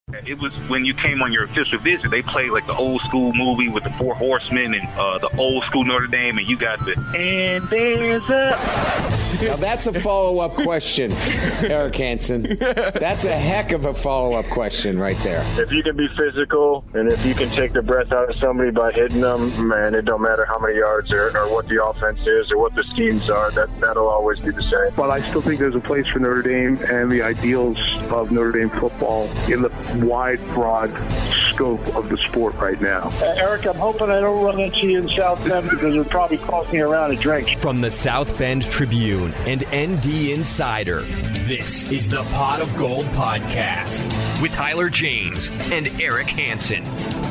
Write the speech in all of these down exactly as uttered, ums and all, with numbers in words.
It was when you came on your official visit, they played like the old school movie with the Four Horsemen and uh, the old school Notre Dame, and you got the, and there's a... Now that's a follow-up question, Eric Hansen. That's a heck of a follow-up question right there. If you can be physical, and if you can take the breath out of somebody by hitting them, man, it don't matter how many yards or, or what the offense is or what the schemes are, that, that'll always be the same. But I still think there's a place for Notre Dame and the ideals of Notre Dame football in the wide, broad scope of the sport right now. Uh, Eric, I'm hoping I don't run into you in South Bend because it would probably cost me a round of drinks. From the South Bend Tribune and N D Insider, this is the Pot of Gold Podcast with Tyler James and Eric Hansen.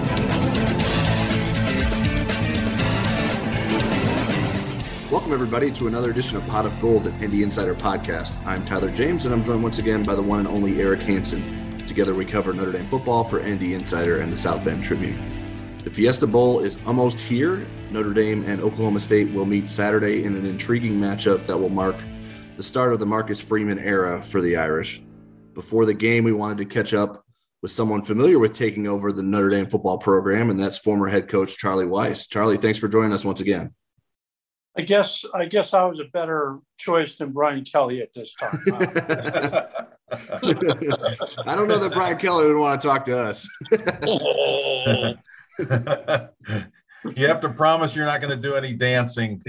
Welcome, everybody, to another edition of Pot of Gold at N D Insider Podcast. I'm Tyler James, and I'm joined once again by the one and only Eric Hansen. Together, we cover Notre Dame football for N D Insider and the South Bend Tribune. The Fiesta Bowl is almost here. Notre Dame and Oklahoma State will meet Saturday in an intriguing matchup that will mark the start of the Marcus Freeman era for the Irish. Before the game, we wanted to catch up with someone familiar with taking over the Notre Dame football program, and that's former head coach Charlie Weis. Charlie, thanks for joining us once again. I guess I guess I was a better choice than Brian Kelly at this time. I don't know that Brian Kelly would want to talk to us. You have to promise you're not going to do any dancing.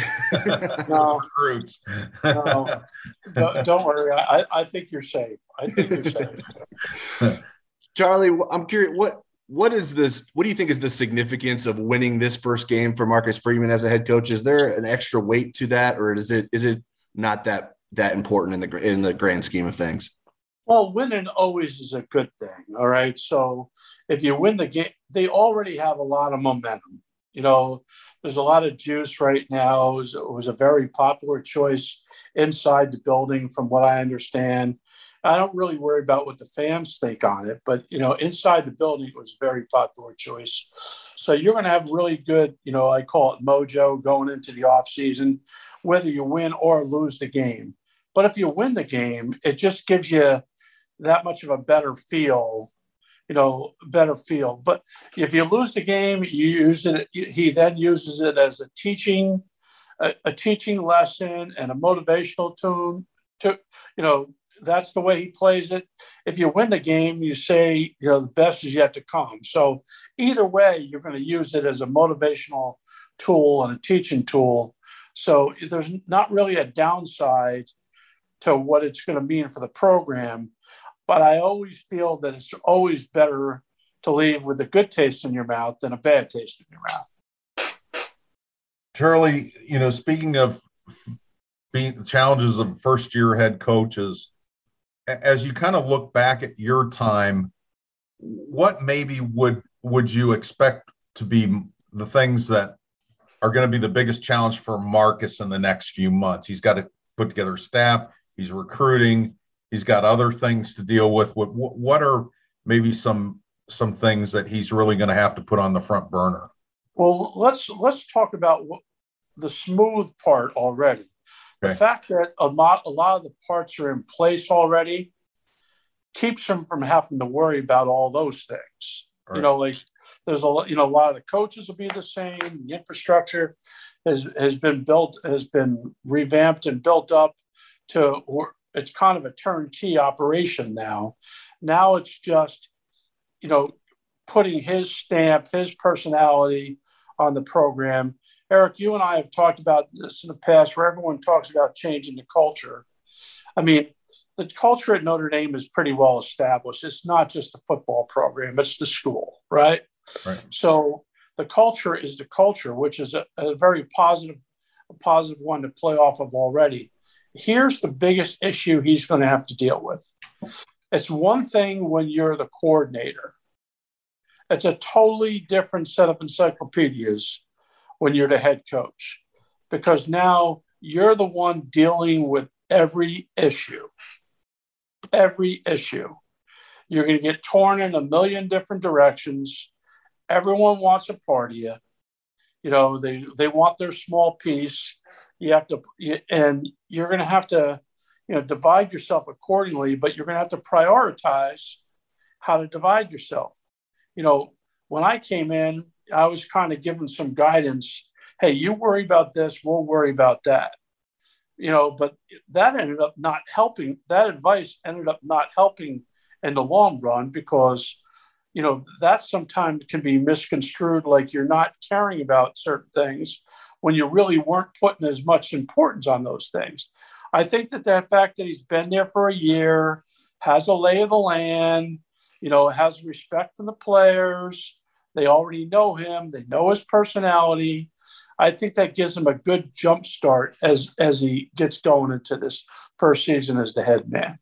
No, recruits. No, no, don't worry. I, I think you're safe. I think you're safe. Charlie, I'm curious, what what is this? What do you think is the significance of winning this first game for Marcus Freeman as a head coach? Is there an extra weight to that, or is it is it not that that important in the in the grand scheme of things? Well, winning always is a good thing. All right. So if you win the game, they already have a lot of momentum. You know, there's a lot of juice right now. It was, it was a very popular choice inside the building, from what I understand. I don't really worry about what the fans think on it, but, you know, inside the building, it was a very popular choice. So you're going to have really good, you know, I call it mojo going into the offseason, whether you win or lose the game. But if you win the game, it just gives you that much of a better feel, you know, better feel. But if you lose the game, you use it. He then uses it as a teaching, a, a teaching lesson and a motivational tune. To, you know, that's the way he plays it. If you win the game, you say, you know, the best is yet to come. So either way, you're going to use it as a motivational tool and a teaching tool. So there's not really a downside to what it's going to mean for the program. But I always feel that it's always better to leave with a good taste in your mouth than a bad taste in your mouth. Charlie, you know, speaking of being the challenges of first-year head coaches, as you kind of look back at your time, what maybe would would you expect to be the things that are going to be the biggest challenge for Marcus in the next few months? He's got to put together a staff. He's recruiting. He's got other things to deal with. What, what are maybe some some things that he's really going to have to put on the front burner? Well, let's let's talk about what, the smooth part already. Okay. The fact that a lot, a lot of the parts are in place already keeps him from having to worry about all those things. Right. You know, like there's a you know a lot of the coaches will be the same. The infrastructure has has been built, has been revamped and built up to. It's kind of a turnkey operation now. Now it's just, you know, putting his stamp, his personality on the program. Eric, you and I have talked about this in the past, where everyone talks about changing the culture. I mean, the culture at Notre Dame is pretty well established. It's not just a football program, it's the school, right? Right. So the culture is the culture, which is a, a very positive, a positive one to play off of already. Here's the biggest issue he's going to have to deal with. It's one thing when you're the coordinator. It's a totally different set of encyclopedias when you're the head coach, because now you're the one dealing with every issue. Every issue. You're going to get torn in a million different directions. Everyone wants a part of you. You know, they, they want their small piece. You have to, and you're going to have to, you know, divide yourself accordingly, but you're going to have to prioritize how to divide yourself. You know, when I came in, I was kind of given some guidance. Hey, you worry about this, we'll worry about that. You know, but that ended up not helping. That advice ended up not helping in the long run because, you know, that sometimes can be misconstrued like you're not caring about certain things when you really weren't putting as much importance on those things. I think that that fact that he's been there for a year, has a lay of the land, you know, has respect for the players. They already know him. They know his personality. I think that gives him a good jump start as, as he gets going into this first season as the head man.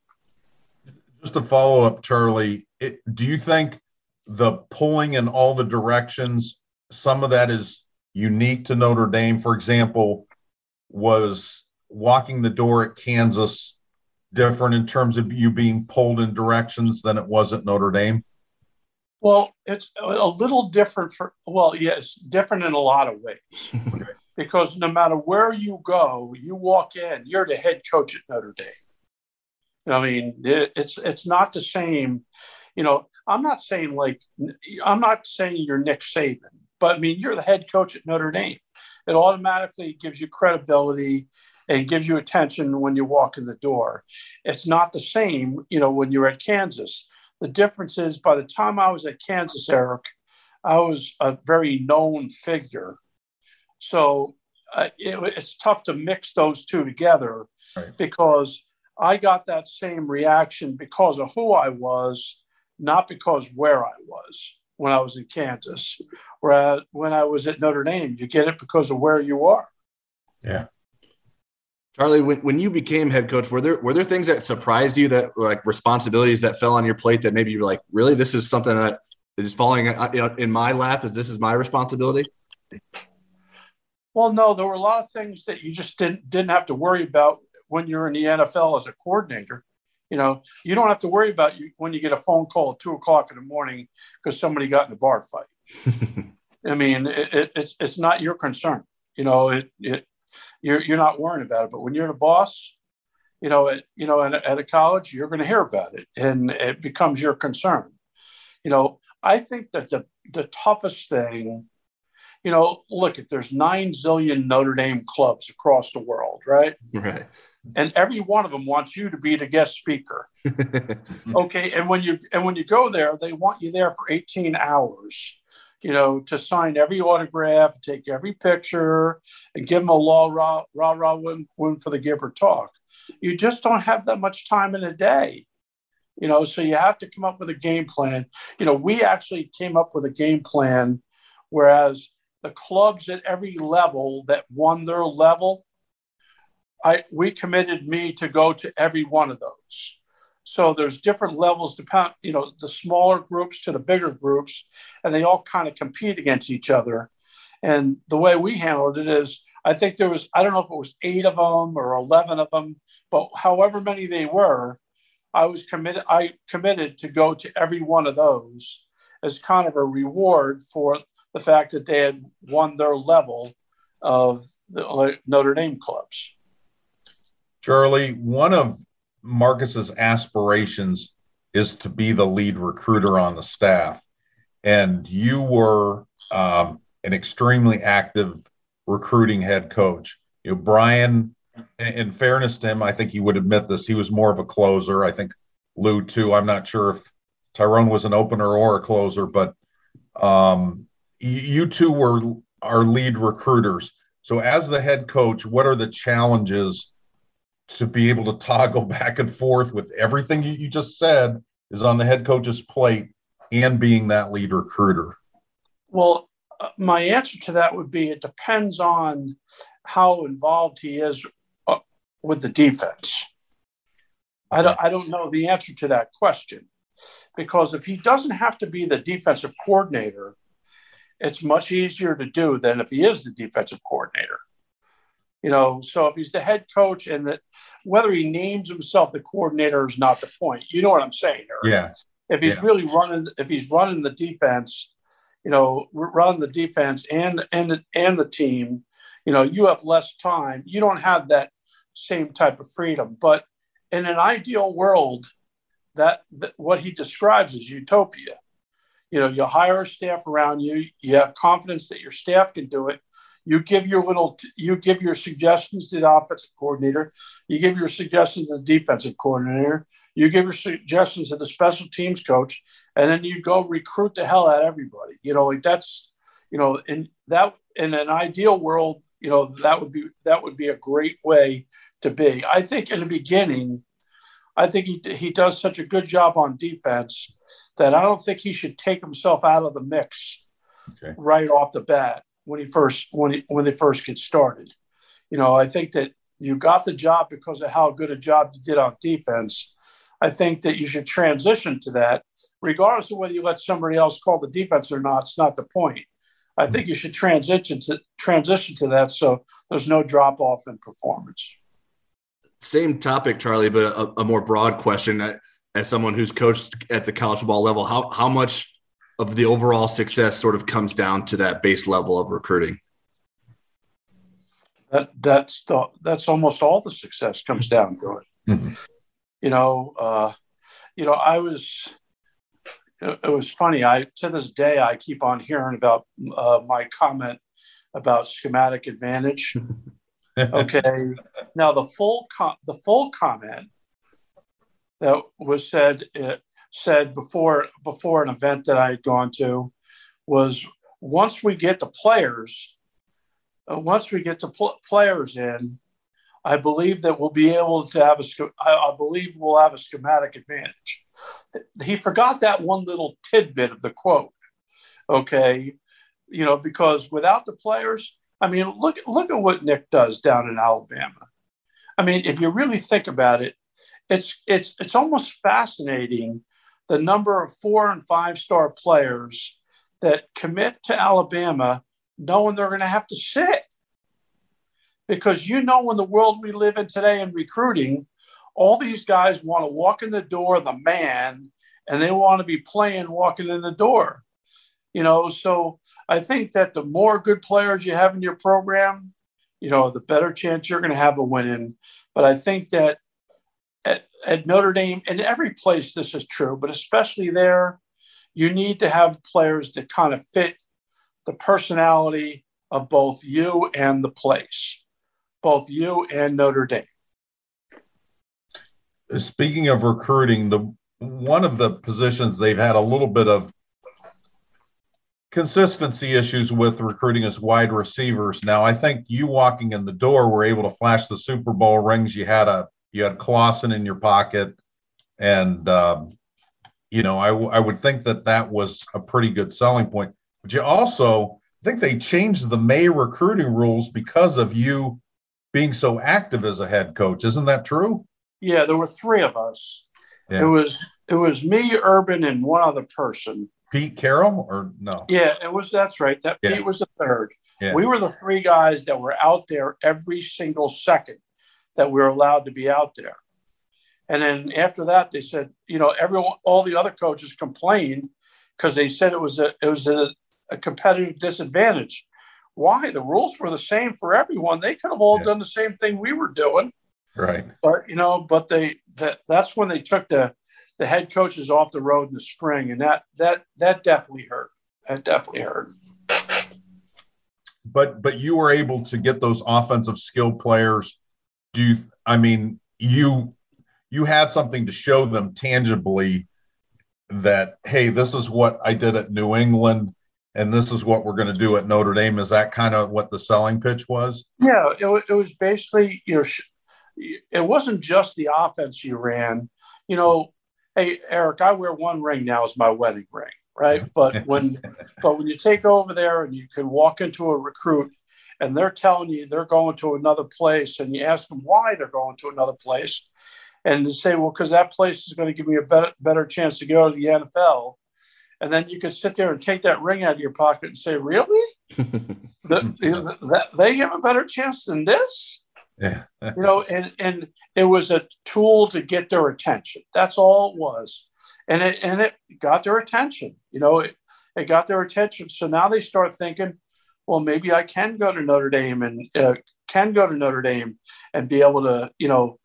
Just to follow up, Charlie, it, do you think the pulling in all the directions, some of that is unique to Notre Dame? For example, was walking the door at Kansas different in terms of you being pulled in directions than it was at Notre Dame? Well, it's a little different for, well, yes, different in a lot of ways. Okay. Because no matter where you go, you walk in, you're the head coach at Notre Dame. I mean, it's it's not the same. You know, I'm not saying like, I'm not saying you're Nick Saban, but I mean, you're the head coach at Notre Dame. It automatically gives you credibility and gives you attention when you walk in the door. It's not the same, you know, when you're at Kansas. The difference is by the time I was at Kansas, Eric, I was a very known figure. So uh, it, it's tough to mix those two together, right? Because I got that same reaction because of who I was, not because where I was when I was in Kansas. Whereas when I was at Notre Dame, you get it because of where you are. Yeah. Charlie, when, when you became head coach, were there were there things that surprised you, that were like responsibilities that fell on your plate that maybe you were like, really, this is something that is falling in my lap, as this is my responsibility? Well, no, there were a lot of things that you just didn't didn't have to worry about when you're in the N F L as a coordinator. You know, you don't have to worry about you when you get a phone call at two o'clock in the morning because somebody got in a bar fight. I mean, it, it, it's it's not your concern. You know, it it. You're you're not worrying about it, but when you're the boss, you know, at, you know, at, at a college, you're going to hear about it, and it becomes your concern. You know, I think that the the toughest thing, you know, look, at there's nine zillion Notre Dame clubs across the world, right? Right. And every one of them wants you to be the guest speaker. Okay, and when you and when you go there, they want you there for eighteen hours. You know, to sign every autograph, take every picture, and give them a law rah rah rah win, win for the give or talk. You just don't have that much time in a day, you know, so you have to come up with a game plan. You know, we actually came up with a game plan, whereas the clubs at every level that won their level, I we committed me to go to every one of those. So there's different levels, depend, you know, the smaller groups to the bigger groups, and they all kind of compete against each other. And the way we handled it is, I think there was, I don't know if it was eight of them or eleven of them, but however many they were, I was committed, I committed to go to every one of those as kind of a reward for the fact that they had won their level of the Notre Dame clubs. Charlie, one of Marcus's aspirations is to be the lead recruiter on the staff, and you were um, an extremely active recruiting head coach. You know, Brian, in fairness to him, I think he would admit this, he was more of a closer. I think Lou too. I'm not sure if Tyrone was an opener or a closer, but um, you two were our lead recruiters. So as the head coach, what are the challenges to be able to toggle back and forth with everything you just said is on the head coach's plate and being that lead recruiter? Well, uh, my answer to that would be it depends on how involved he is uh, with the defense. I don't, I don't know the answer to that question, because if he doesn't have to be the defensive coordinator, it's much easier to do than if he is the defensive coordinator. You know, so if he's the head coach, and that whether he names himself the coordinator is not the point. You know what I'm saying, Eric? Yeah. If he's yeah. really running, if he's running the defense, you know, running the defense and and and the team, you know, you have less time. You don't have that same type of freedom. But in an ideal world, that, that what he describes is utopia. You know, you hire a staff around you. You have confidence that your staff can do it. You give your little, you give your suggestions to the offensive coordinator. You give your suggestions to the defensive coordinator. You give your suggestions to the special teams coach, and then you go recruit the hell out of everybody. You know, like that's, you know, in that in an ideal world, you know, that would be that would be a great way to be. I think in the beginning, I think he he does such a good job on defense that I don't think he should take himself out of the mix okay. right off the bat when he first when he, when they first get started. You know, I think that you got the job because of how good a job you did on defense. I think that you should transition to that, regardless of whether you let somebody else call the defense or not. It's not the point. I think you should transition to transition to that so there's no drop off in performance. Same topic, Charlie, but a, a more broad question. As someone who's coached at the college football level, how how much of the overall success sort of comes down to that base level of recruiting? That that's the, that's almost all the success comes down to it. Mm-hmm. You know, uh, you know, I was. It was funny. I to this day I keep on hearing about uh, my comment about schematic advantage. Okay, now the full com- the full comment that was said uh, said before before an event that I had gone to was once we get the players, uh, once we get the pl- players in, I believe that we'll be able to have a. I, I believe we'll have a schematic advantage. He forgot that one little tidbit of the quote. Okay, you know, because without the players, I mean, look look at what Nick does down in Alabama. I mean, if you really think about it, it's it's it's almost fascinating the number of four and five star players that commit to Alabama knowing they're going to have to sit. Because you know, in the world we live in today in recruiting, all these guys want to walk in the door, the man, and they want to be playing walking in the door. You know, so I think that the more good players you have in your program, you know, the better chance you're going to have a win in. But I think that at, at Notre Dame, and every place this is true, but especially there, you need to have players that kind of fit the personality of both you and the place, both you and Notre Dame. Speaking of recruiting, the one of the positions they've had a little bit of consistency issues with recruiting is wide receivers. Now, I think you walking in the door were able to flash the Super Bowl rings. You had a you had Clausen in your pocket, and um, you know I, w- I would think that that was a pretty good selling point. But you also I think they changed the May recruiting rules because of you being so active as a head coach. Isn't that true? Yeah, there were three of us. Yeah. It was it was me, Urban, and one other person. Pete Carroll, or no? Yeah, it was. That's right. That yeah. Pete was the third. Yeah. We were the three guys that were out there every single second that we were allowed to be out there. And then after that, they said, you know, everyone, all the other coaches complained because they said it was a it was a, a competitive disadvantage. Why? The rules were the same for everyone. They could have all yeah. done the same thing we were doing. Right. But, you know, but they that that's when they took the the head coaches off the road in the spring. And that that that definitely hurt. That definitely hurt. But but you were able to get those offensive skill players. Do you, I mean, you you had something to show them tangibly that, hey, this is what I did at New England and this is what we're going to do at Notre Dame. Is that kind of what the selling pitch was? Yeah, it, it was basically, you know, it wasn't just the offense you ran. You know, hey, Eric, I wear one ring now as my wedding ring, right? But when but when you take over there and you can walk into a recruit and they're telling you they're going to another place and you ask them why they're going to another place and you say, well, because that place is going to give me a better, better chance to go to the N F L. And then you could sit there and take that ring out of your pocket and say, really? the, the, that, they have a better chance than this? Yeah. You know, and, and it was a tool to get their attention. That's all it was. And it and it got their attention. You know, it, it got their attention. So now they start thinking, well, maybe I can go to Notre Dame and uh, can go to Notre Dame and be able to, you know,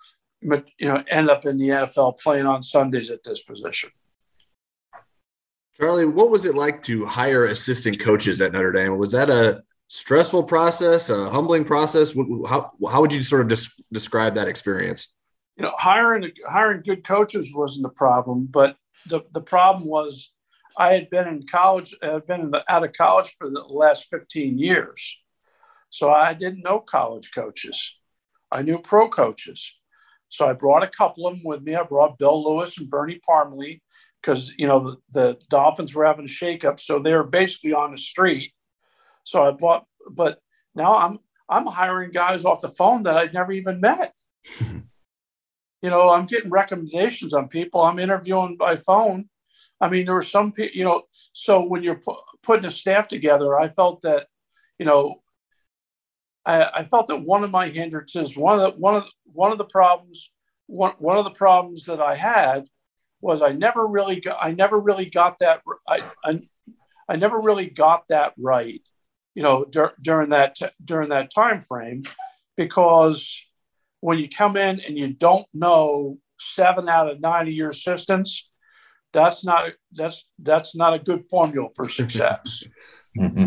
you know, end up in the N F L playing on Sundays at this position. Charlie, what was it like to hire assistant coaches at Notre Dame? Was that a stressful process, a humbling process? How, how would you sort of des- describe that experience? You know, hiring hiring good coaches wasn't the problem, but the, the problem was I had been in college, I had been in the, out of college for the last fifteen years. So I didn't know college coaches. I knew pro coaches. So I brought a couple of them with me. I brought Bill Lewis and Bernie Parmalee because, you know, the, the Dolphins were having a shakeup. So they were basically on the street. So I bought, but now I'm, I'm hiring guys off the phone that I'd never even met. You know, I'm getting recommendations on people. I'm interviewing by phone. I mean, there were some people, you know, so when you're pu- putting a staff together, I felt that, you know, I, I felt that one of my hindrances, one of the, one of the, one of the problems, one, one of the problems that I had was I never really got, I never really got that. I, I, I never really got that right, you know, dur- during that, t- during that time frame, because when you come in and you don't know seven out of nine of your assistants, that's not that's that's not a good formula for success. mm-hmm.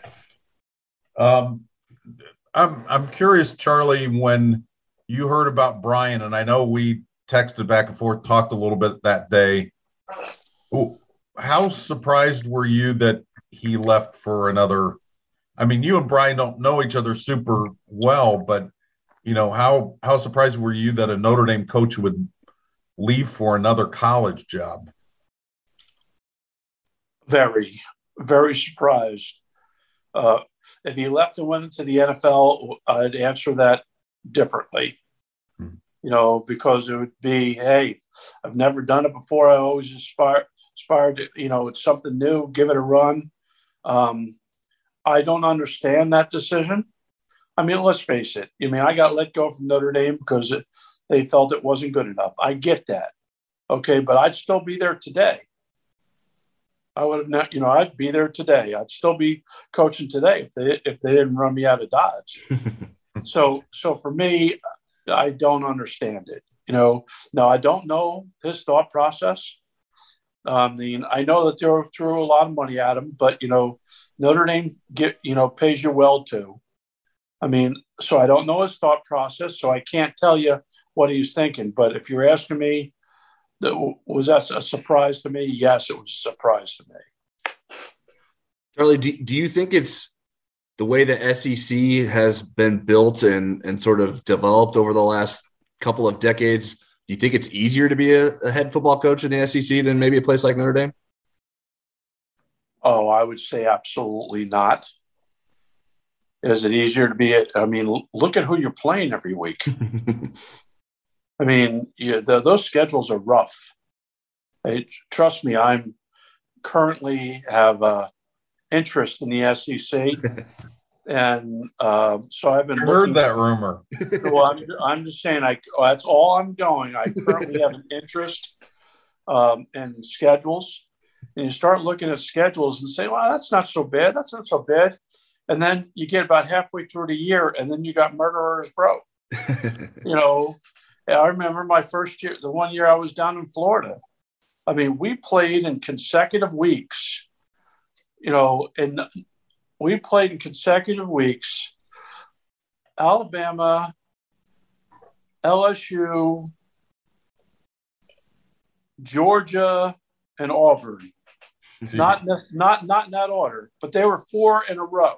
Um, I'm I'm curious, Charlie, when you heard about Brian, and I know we texted back and forth, talked a little bit that day. How surprised were you that he left for another? I mean, you and Brian don't know each other super well, but you know, how how surprised were you that a Notre Dame coach would leave for another college job? Very, very surprised. Uh, if he left and went into the N F L, I'd answer that differently. Hmm. You know, because it would be, hey, I've never done it before. I always aspire, aspire to, you know, it's something new. Give it a run. Um, I don't understand that decision. I mean, let's face it. I mean, I got let go from Notre Dame because it, they felt it wasn't good enough. I get that. Okay, but I'd still be there today. I would have not, you know, I'd be there today. I'd still be coaching today if they if they didn't run me out of Dodge. so, so for me, I don't understand it. You know, now I don't know his thought process. I mean, I know that they threw a lot of money at him, but you know, Notre Dame get you know pays you well too. I mean, so I don't know his thought process, so I can't tell you what he's thinking. But if you're asking me, was that a surprise to me? Yes, it was a surprise to me. Charlie, do, do you think it's the way the S E C has been built and, and sort of developed over the last couple of decades? Do you think it's easier to be a, a head football coach in the S E C than maybe a place like Notre Dame? Oh, I would say absolutely not. Is it easier to be – I mean, look at who you're playing every week. I mean, yeah, the, those schedules are rough. Hey, trust me, I'm currently have uh, interest in the S E C. and uh, so I've been – heard that rumor. Well, I'm, I'm just saying I, oh, that's all I'm going. I currently have an interest um, in schedules. And you start looking at schedules and say, well, that's not so bad. That's not so bad. And then you get about halfway through the year, and then you got Murderers Row. You know, I remember my first year, the one year I was down in Florida. I mean, we played in consecutive weeks, you know, and we played in consecutive weeks. Alabama, L S U, Georgia, and Auburn. Not, not, not in that order, but they were four in a row.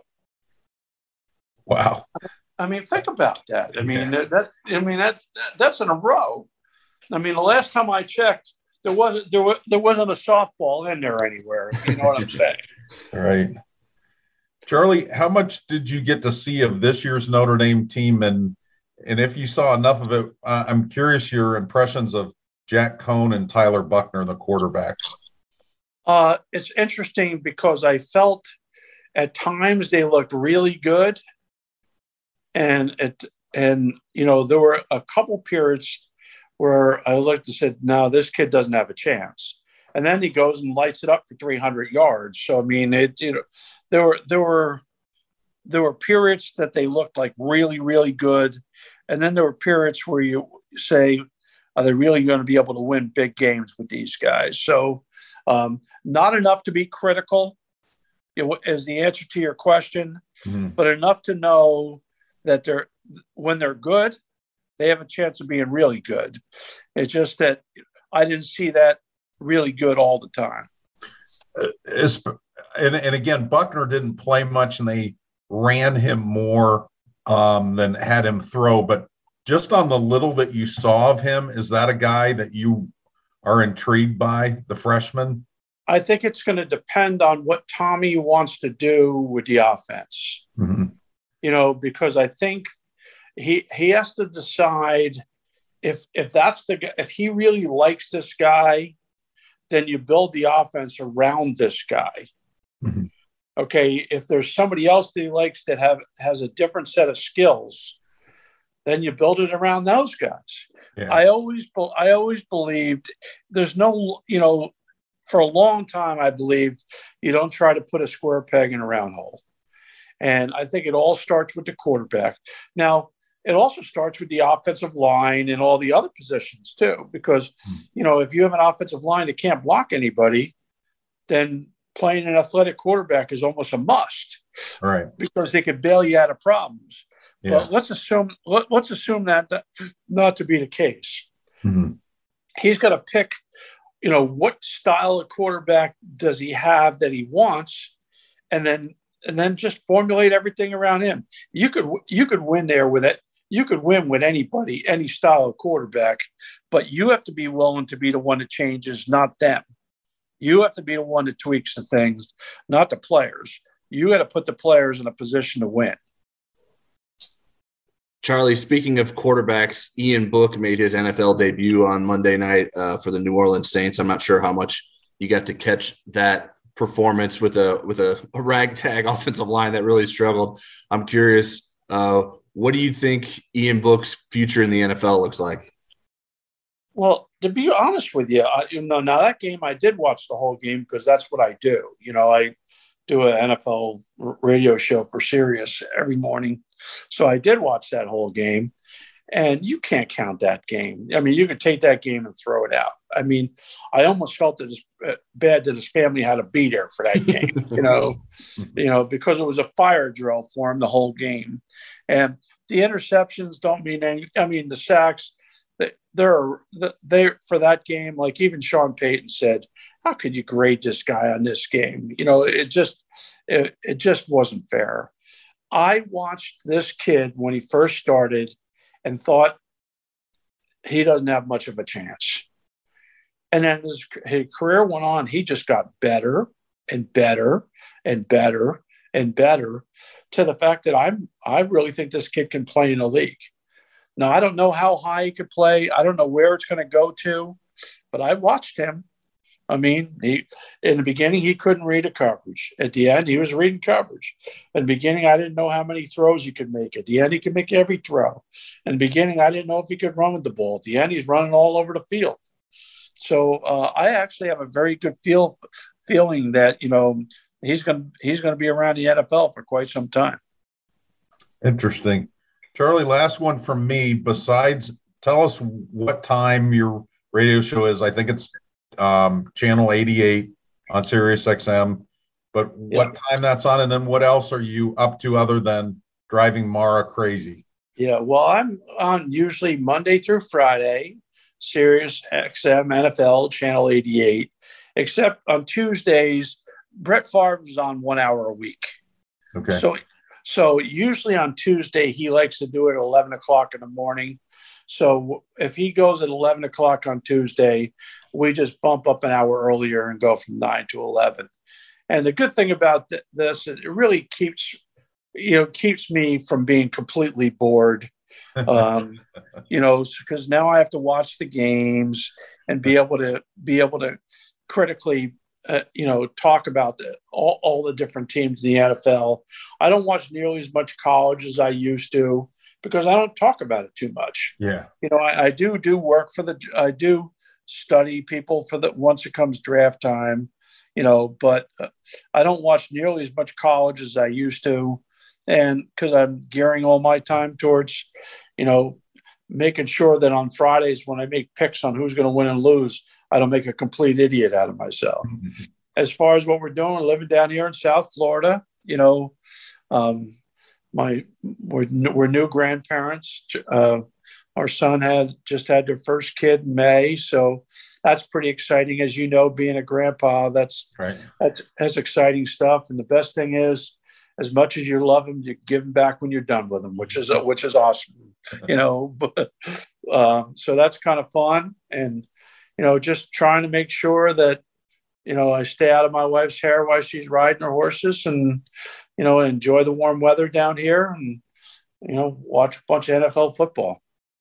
Wow. I mean, think about that. I mean, yeah. that, I mean, that, that's in a row. I mean, the last time I checked, there wasn't, there, was, there wasn't a softball in there anywhere. You know what I'm saying? Right. Charlie, how much did you get to see of this year's Notre Dame team? And, and if you saw enough of it, uh, I'm curious your impressions of Jack Cohn and Tyler Buchner, the quarterbacks. Uh, it's interesting because I felt at times they looked really good. And it, and you know, there were a couple periods where I looked and said, "No, this kid doesn't have a chance." And then he goes and lights it up for three hundred yards. So I mean, it you know, there were there were there were periods that they looked like really really good, and then there were periods where you say, are they really going to be able to win big games with these guys? So um, not enough to be critical is the answer to your question, mm-hmm. but enough to know that they're when they're good, they have a chance of being really good. It's just that I didn't see that really good all the time. Uh, and, and again, Buckner didn't play much, and they ran him more um, than had him throw. But just on the little that you saw of him, is that a guy that you are intrigued by, the freshman? I think it's going to depend on what Tommy wants to do with the offense. Mm-hmm. You know, because I think he he has to decide if if that's the if he really likes this guy, then you build the offense around this guy. Mm-hmm. Okay, if there's somebody else that he likes that have has a different set of skills, then you build it around those guys. Yeah. I always I always believed there's no, you know, for a long time I believed you don't try to put a square peg in a round hole. And I think it all starts with the quarterback. Now, it also starts with the offensive line and all the other positions too, because, you know, if you have an offensive line that can't block anybody, then playing an athletic quarterback is almost a must. Right. Because they could bail you out of problems. Yeah. But let's assume let, let's assume that, that not to be the case. Mm-hmm. He's got to pick, you know, what style of quarterback does he have that he wants, and then and then just formulate everything around him. You could you could win there with it. You could win with anybody, any style of quarterback, but you have to be willing to be the one that changes, not them. You have to be the one that tweaks the things, not the players. You got to put the players in a position to win. Charlie, speaking of quarterbacks, Ian Book made his N F L debut on Monday night uh, for the New Orleans Saints. I'm not sure how much you got to catch that performance with a with a, a ragtag offensive line that really struggled. I'm curious, uh, what do you think Ian Book's future in the N F L looks like? Well, to be honest with you, I, you know, now that game I did watch the whole game because that's what I do. You know, I do an N F L radio show for Sirius every morning. So I did watch that whole game, and you can't count that game. I mean, you could take that game and throw it out. I mean, I almost felt it was bad that his family had to be there for that game, you know, you know, because it was a fire drill for him the whole game. And the interceptions don't mean any, I mean, the sacks, they're, they're for that game, like even Sean Payton said, how could you grade this guy on this game? You know, it just, it, it just wasn't fair. I watched this kid when he first started and thought he doesn't have much of a chance. And then his, his career went on. He just got better and better and better and better to the fact that I'm, I really think this kid can play in a league. Now, I don't know how high he could play. I don't know where it's going to go to, but I watched him. I mean, he, in the beginning, he couldn't read a coverage. At the end, he was reading coverage. In the beginning, I didn't know how many throws he could make. At the end, he could make every throw. In the beginning, I didn't know if he could run with the ball. At the end, he's running all over the field. So uh, I actually have a very good feel feeling that, you know, he's going he's going to be around the N F L for quite some time. Interesting. Charlie, last one from me. Besides, tell us what time your radio show is. I think it's um, channel eighty-eight on Sirius X M, but what yeah. time that's on, and then what else are you up to other than driving Mara crazy? Yeah, well, I'm on usually Monday through Friday, Sirius X M N F L channel eighty-eight, except on Tuesdays, Brett Favre is on one hour a week. Okay. So, so usually on Tuesday, he likes to do it at eleven o'clock in the morning. So if he goes at eleven o'clock on Tuesday, we just bump up an hour earlier and go from nine to eleven. And the good thing about th- this, it really keeps, you know, keeps me from being completely bored, um, you know, because now I have to watch the games and be able to be able to critically, uh, you know, talk about the, all, all the different teams in the N F L. I don't watch nearly as much college as I used to because I don't talk about it too much. Yeah. You know, I, I do do work for the, I do study people for the, once it comes draft time, you know, but uh, I don't watch nearly as much college as I used to. And because I'm gearing all my time towards, you know, making sure that on Fridays when I make picks on who's going to win and lose, I don't make a complete idiot out of myself. Mm-hmm. As far as what we're doing, living down here in South Florida, you know, um, my we're, we're new grandparents. Uh, our son had just had their first kid in May, so that's pretty exciting. As you know, being a grandpa, that's right. That's that's exciting stuff. And the best thing is, as much as you love them, you give them back when you're done with them, which is which is awesome, you know. But uh, so that's kind of fun, and you know, just trying to make sure that you know I stay out of my wife's hair while she's riding her horses, and you know, enjoy the warm weather down here, and you know, watch a bunch of N F L football.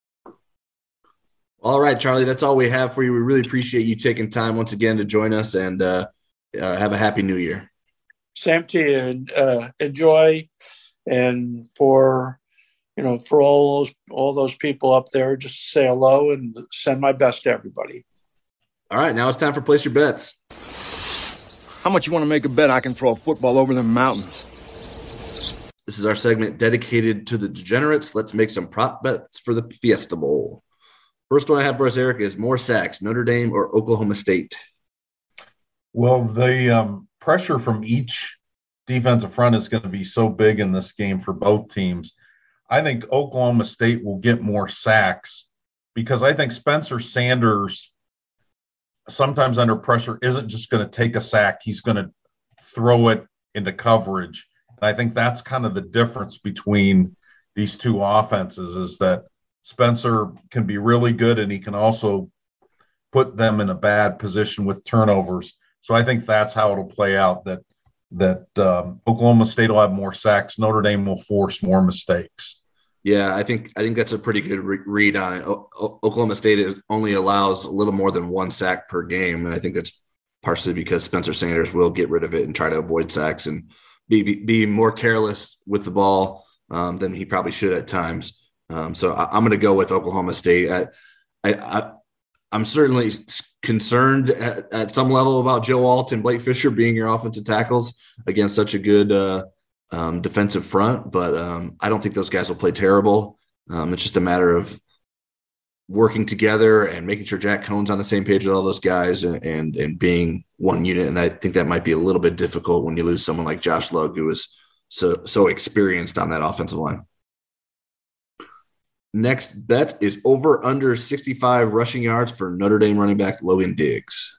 All right, Charlie, that's all we have for you. We really appreciate you taking time once again to join us, and uh, uh, have a happy new year. Same to you. And, uh, enjoy. And for, you know, for all those, all those people up there, just say hello and send my best to everybody. All right. Now it's time for Place Your Bets. How much you want to make a bet I can throw a football over the mountains? This is our segment dedicated to the degenerates. Let's make some prop bets for the Fiesta Bowl. First one I have for us, Eric, is more sacks, Notre Dame or Oklahoma State? Well, the um, pressure from each defensive front is going to be so big in this game for both teams. I think Oklahoma State will get more sacks because I think Spencer Sanders, sometimes under pressure, isn't just going to take a sack. He's going to throw it into coverage. And I think that's kind of the difference between these two offenses, is that Spencer can be really good, and he can also put them in a bad position with turnovers. So I think that's how it'll play out, that that um, Oklahoma State will have more sacks. Notre Dame will force more mistakes. Yeah, I think I think that's a pretty good re- read on it. O- o- Oklahoma State is, only allows a little more than one sack per game, and I think that's partially because Spencer Sanders will get rid of it and try to avoid sacks and be be, be more careless with the ball um, than he probably should at times. Um, so I, I'm going to go with Oklahoma State. I, I, I, I'm certainly concerned at, at some level about Joe Alt and Blake Fisher being your offensive tackles against such a good uh, um, defensive front, but um, I don't think those guys will play terrible. Um, it's just a matter of working together and making sure Jack Cohn's on the same page with all those guys and, and, and being one unit. And I think that might be a little bit difficult when you lose someone like Josh Lugg, who is so, so experienced on that offensive line. Next bet is over under sixty-five rushing yards for Notre Dame running back Logan Diggs.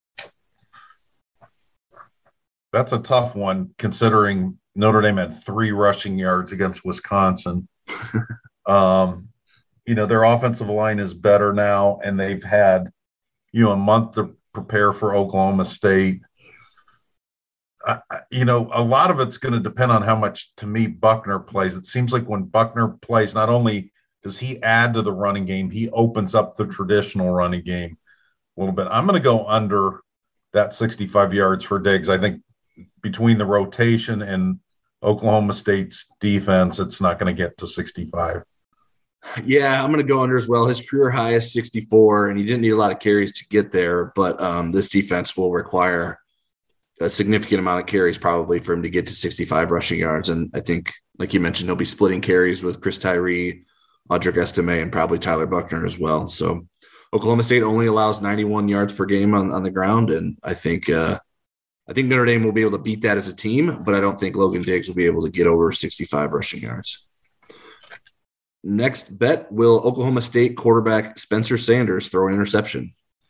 That's a tough one, considering Notre Dame had three rushing yards against Wisconsin. um, you know, their offensive line is better now, and they've had, you know, a month to prepare for Oklahoma State. I, you know, a lot of it's going to depend on how much, to me, Buckner plays. It seems like when Buckner plays, not only does he add to the running game, he opens up the traditional running game a little bit. I'm going to go under that sixty-five yards for Diggs. I think between the rotation and Oklahoma State's defense, it's not going to get to sixty-five. Yeah, I'm going to go under as well. His career high is sixty-four, and he didn't need a lot of carries to get there, but um, this defense will require a significant amount of carries probably for him to get to sixty-five rushing yards. And I think, like you mentioned, he'll be splitting carries with Chris Tyree, Audric Estime, and probably Tyler Buckner as well. So Oklahoma State only allows ninety-one yards per game on, on the ground, and I think uh, I think Notre Dame will be able to beat that as a team, but I don't think Logan Diggs will be able to get over sixty-five rushing yards. Next bet, will Oklahoma State quarterback Spencer Sanders throw an interception?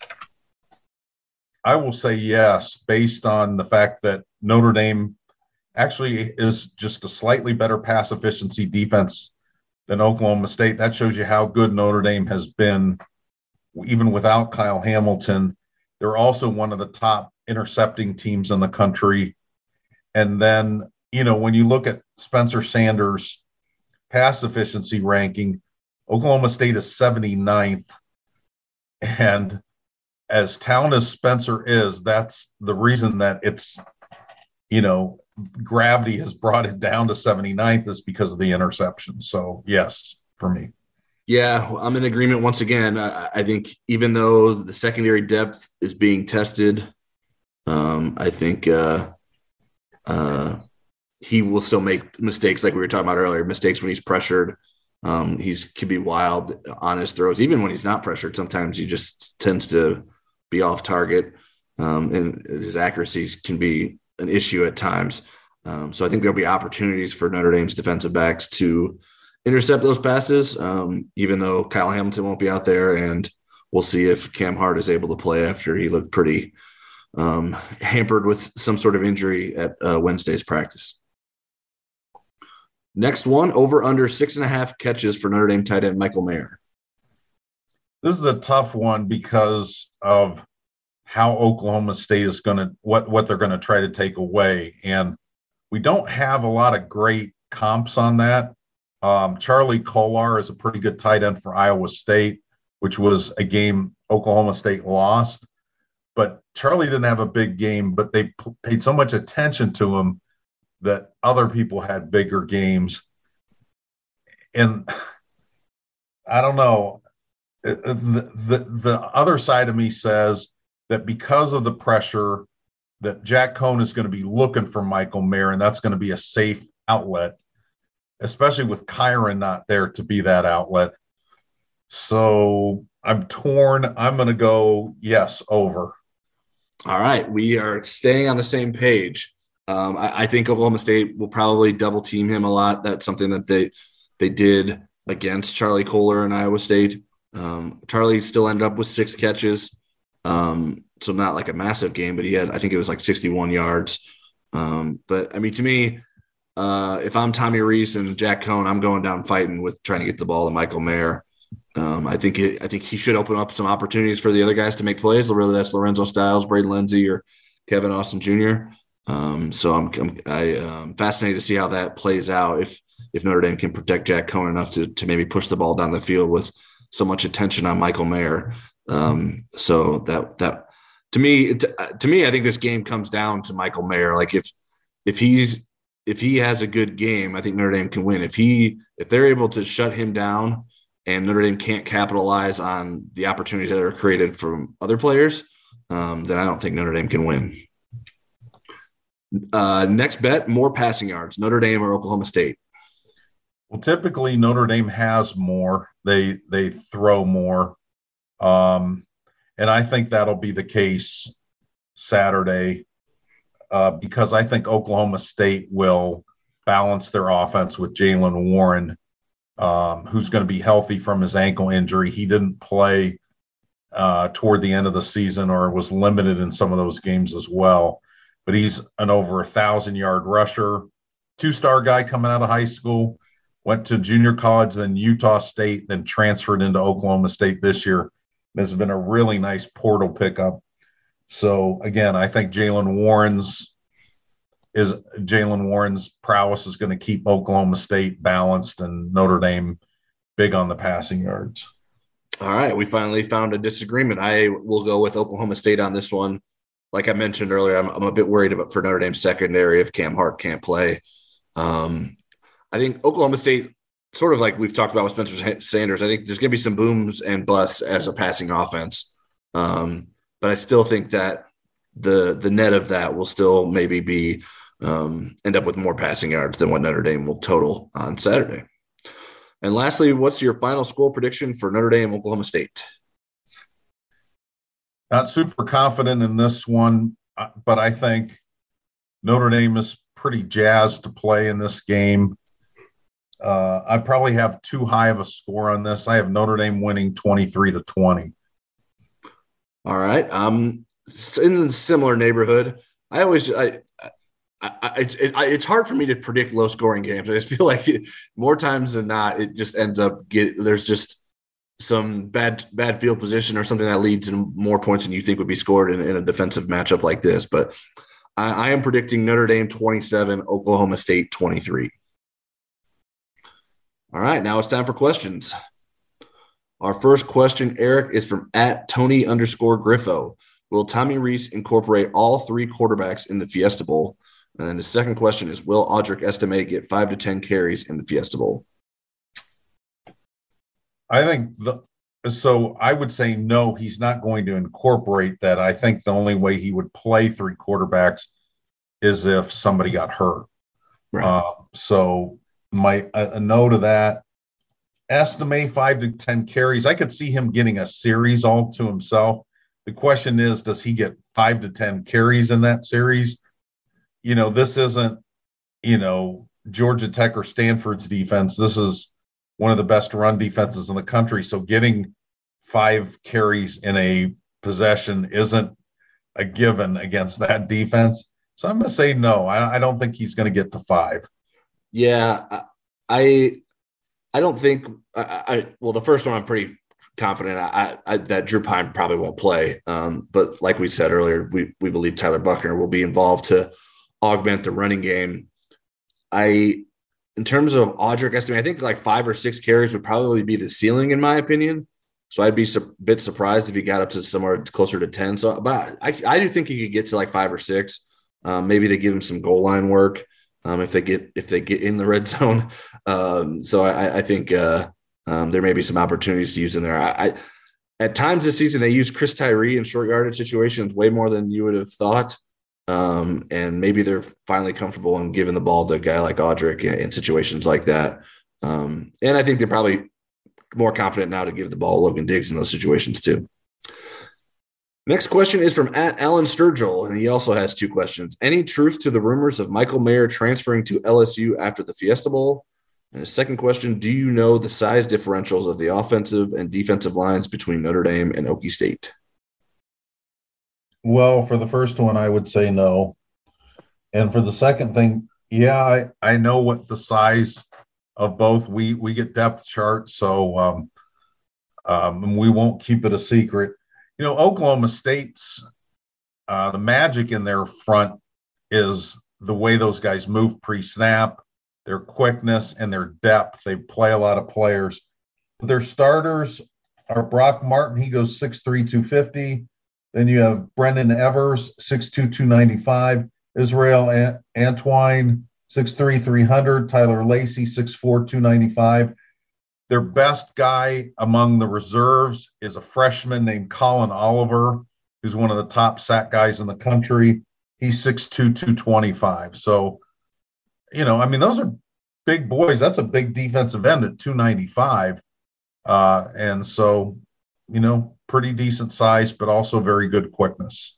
I will say yes, based on the fact that Notre Dame actually is just a slightly better pass efficiency defense than Oklahoma State. That shows you how good Notre Dame has been, even without Kyle Hamilton. They're also one of the top intercepting teams in the country. And then, you know, when you look at Spencer Sanders' pass efficiency ranking, Oklahoma State is seventy-ninth. And as talented as Spencer is, that's the reason that it's, you know, gravity has brought it down to seventy-ninth is because of the interception. So yes, for me. Yeah, I'm in agreement once again. I, I think even though the secondary depth is being tested, um, I think uh, uh, he will still make mistakes like we were talking about earlier, mistakes when he's pressured. Um, he's can be wild on his throws, even when he's not pressured. Sometimes he just tends to be off target, um, and his accuracies can be an issue at times. Um, so I think there'll be opportunities for Notre Dame's defensive backs to intercept those passes, um, even though Kyle Hamilton won't be out there, and we'll see if Cam Hart is able to play after he looked pretty um, hampered with some sort of injury at uh, Wednesday's practice. Next one, over under six and a half catches for Notre Dame tight end Michael Mayer. This is a tough one because of how Oklahoma State is going to what what they're going to try to take away, and we don't have a lot of great comps on that. Um, Charlie Kolar is a pretty good tight end for Iowa State, which was a game Oklahoma State lost. But Charlie didn't have a big game, but they p- paid so much attention to him that other people had bigger games. And I don't know. The, the, the other side of me says that because of the pressure, that Jack Cohn is going to be looking for Michael Mayer, and that's going to be a safe outlet, especially with Kyron not there to be that outlet. So I'm torn. I'm going to go yes, over. All right. We are staying on the same page. Um, I, I think Oklahoma State will probably double team him a lot. That's something that they they did against Charlie Kolar in Iowa State. Um, Charlie still ended up with six catches. Um, so not like a massive game, but he had, I think it was like sixty-one yards. Um, but I mean, to me, uh, if I'm Tommy Rees and Jack Cohn, I'm going down fighting with trying to get the ball to Michael Mayer. Um, I think it, I think he should open up some opportunities for the other guys to make plays, whether that's Lorenzo Styles, Braden Lindsey, or Kevin Austin Junior Um, so I'm, I'm I, um, fascinated to see how that plays out. If if Notre Dame can protect Jack Cohn enough to to maybe push the ball down the field with so much attention on Michael Mayer. Um, so that that to me to, to me I think this game comes down to Michael Mayer. Like if if he's if he has a good game, I think Notre Dame can win. If he if they're able to shut him down and Notre Dame can't capitalize on the opportunities that are created from other players, um, then I don't think Notre Dame can win. Uh, next bet, more passing yards, Notre Dame or Oklahoma State? Well, typically Notre Dame has more. They they throw more. Um, and I think that'll be the case Saturday uh, because I think Oklahoma State will balance their offense with Jaylen Warren, um, who's going to be healthy from his ankle injury. He didn't play uh, toward the end of the season or was limited in some of those games as well. But he's an over a thousand yard rusher, two-star guy coming out of high school, went to junior college, then Utah State, then transferred into Oklahoma State this year. This has been a really nice portal pickup. So again, I think Jaylen Warren's is Jaylen Warren's prowess is going to keep Oklahoma State balanced and Notre Dame big on the passing yards. All right, we finally found a disagreement. I will go with Oklahoma State on this one. Like I mentioned earlier, I'm, I'm a bit worried about for Notre Dame's secondary if Cam Hart can't play. Um, I think Oklahoma State, sort of like we've talked about with Spencer Sanders, I think there's going to be some booms and busts as a passing offense. Um, but I still think that the the net of that will still maybe be um, end up with more passing yards than what Notre Dame will total on Saturday. And lastly, what's your final score prediction for Notre Dame, Oklahoma State? Not super confident in this one, but I think Notre Dame is pretty jazzed to play in this game. Uh, I probably have too high of a score on this. I have Notre Dame winning twenty-three to twenty. All right. Um, in a similar neighborhood. I always, I, I, I it's, it, I, it's hard for me to predict low scoring games. I just feel like it, more times than not, it just ends up get there's just some bad bad field position or something that leads to more points than you think would be scored in, in a defensive matchup like this. But I, I am predicting Notre Dame twenty-seven, Oklahoma State twenty-three. All right, now it's time for questions. Our first question, Eric, is from at Tony underscore Griffo. Will Tommy Rees incorporate all three quarterbacks in the Fiesta Bowl? And then the second question is, will Audric Estime get five to ten carries in the Fiesta Bowl? I think the so I would say no, he's not going to incorporate that. I think the only way he would play three quarterbacks is if somebody got hurt. Right. Uh, so my a, a no to that. estimate five to ten carries. I could see him getting a series all to himself. The question is, does he get five to ten carries in that series? You know, this isn't, you know, Georgia Tech or Stanford's defense. This is one of the best run defenses in the country. So getting five carries in a possession isn't a given against that defense. So I'm going to say no. I, I don't think he's going to get to five. Yeah, I I don't think I, I well the first one I'm pretty confident I, I, that Drew Pyne probably won't play. Um, but like we said earlier, we we believe Tyler Buchner will be involved to augment the running game. I, in terms of Audric estimate, I think like five or six carries would probably be the ceiling in my opinion. So I'd be a su- bit surprised if he got up to somewhere closer to ten. So, but I, I do think he could get to like five or six. Um, maybe they give him some goal line work um, if they get if they get in the red zone. Um, so I, I think uh, um, there may be some opportunities to use in there. I, I at times this season they use Chris Tyree in short yardage situations way more than you would have thought. Um, and maybe they're finally comfortable in giving the ball to a guy like Audric in, in situations like that. Um, and I think they're probably more confident now to give the ball to Logan Diggs in those situations too. Next question is from at Alan Sturgill, and he also has two questions. Any truth to the rumors of Michael Mayer transferring to L S U after the Fiesta Bowl? And his second question, do you know the size differentials of the offensive and defensive lines between Notre Dame and Okie State? Well, for the first one, I would say no. And for the second thing, yeah, I, I know what the size of both. We we get depth charts, so um, um, we won't keep it a secret. You know, Oklahoma State's uh, the magic in their front is the way those guys move pre-snap, their quickness, and their depth. They play a lot of players. Their starters are Brock Martin. He goes six three, two fifty. Then you have Brendan Evers, six two, two ninety-five. Israel An- Antwine, six three, three hundred. Tyler Lacey, six four, two ninety-five. Their best guy among the reserves is a freshman named Colin Oliver, who's one of the top sack guys in the country. He's six two, two twenty-five. So, you know, I mean, those are big boys. That's a big defensive end at two ninety-five. Uh, and so, you know, pretty decent size, but also very good quickness.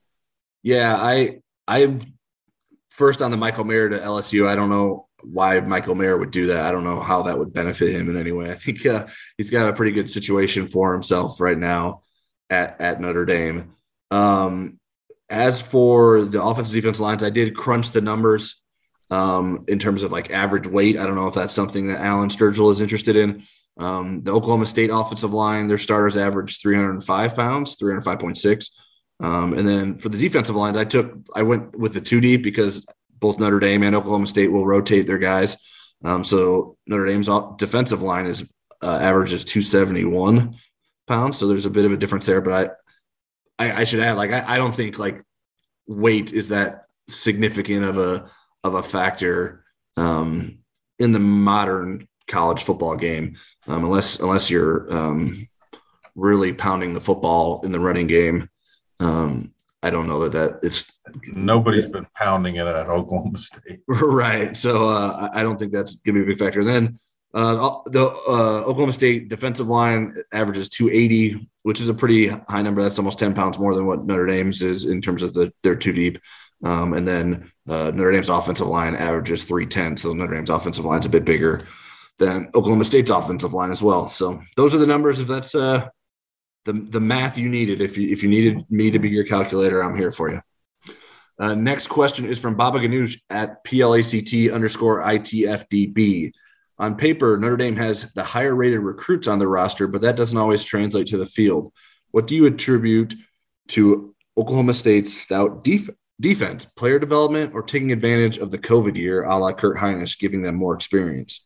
Yeah, I I first on the Michael Mayer to L S U. I don't know why Michael Mayer would do that. I don't know how that would benefit him in any way. I think uh, he's got a pretty good situation for himself right now at, at Notre Dame. Um, as for the offensive defense lines, I did crunch the numbers um, in terms of like average weight. I don't know if that's something that Alan Sturgill is interested in. Um, the Oklahoma State offensive line, their starters average three hundred five pounds, three hundred five point six. Um, and then for the defensive lines, I took, I went with the two deep because both Notre Dame and Oklahoma State will rotate their guys. Um, so Notre Dame's defensive line is uh, averages two seventy-one pounds. So there's a bit of a difference there, but I, I, I should add, like, I, I don't think like weight is that significant of a, of a factor um, in the modern college football game, um, unless unless you're um, really pounding the football in the running game. Um, I don't know that that it's nobody's been pounding it at Oklahoma State, right? So uh, I don't think that's going to be a big factor. And then uh, the uh, Oklahoma State defensive line averages two eighty, which is a pretty high number. That's almost ten pounds more than what Notre Dame's is in terms of the their two deep. Um, and then uh, Notre Dame's offensive line averages three ten, so Notre Dame's offensive line is a bit bigger than Oklahoma State's offensive line as well. So those are the numbers. If that's uh, the the math you needed, if you if you needed me to be your calculator, I'm here for you. Uh, next question is from Baba Ganoush at P L A C T underscore I T F D B. On paper, Notre Dame has the higher rated recruits on the roster, but that doesn't always translate to the field. What do you attribute to Oklahoma State's stout def- defense, player development, or taking advantage of the COVID year, a la Kurt Hinish, giving them more experience?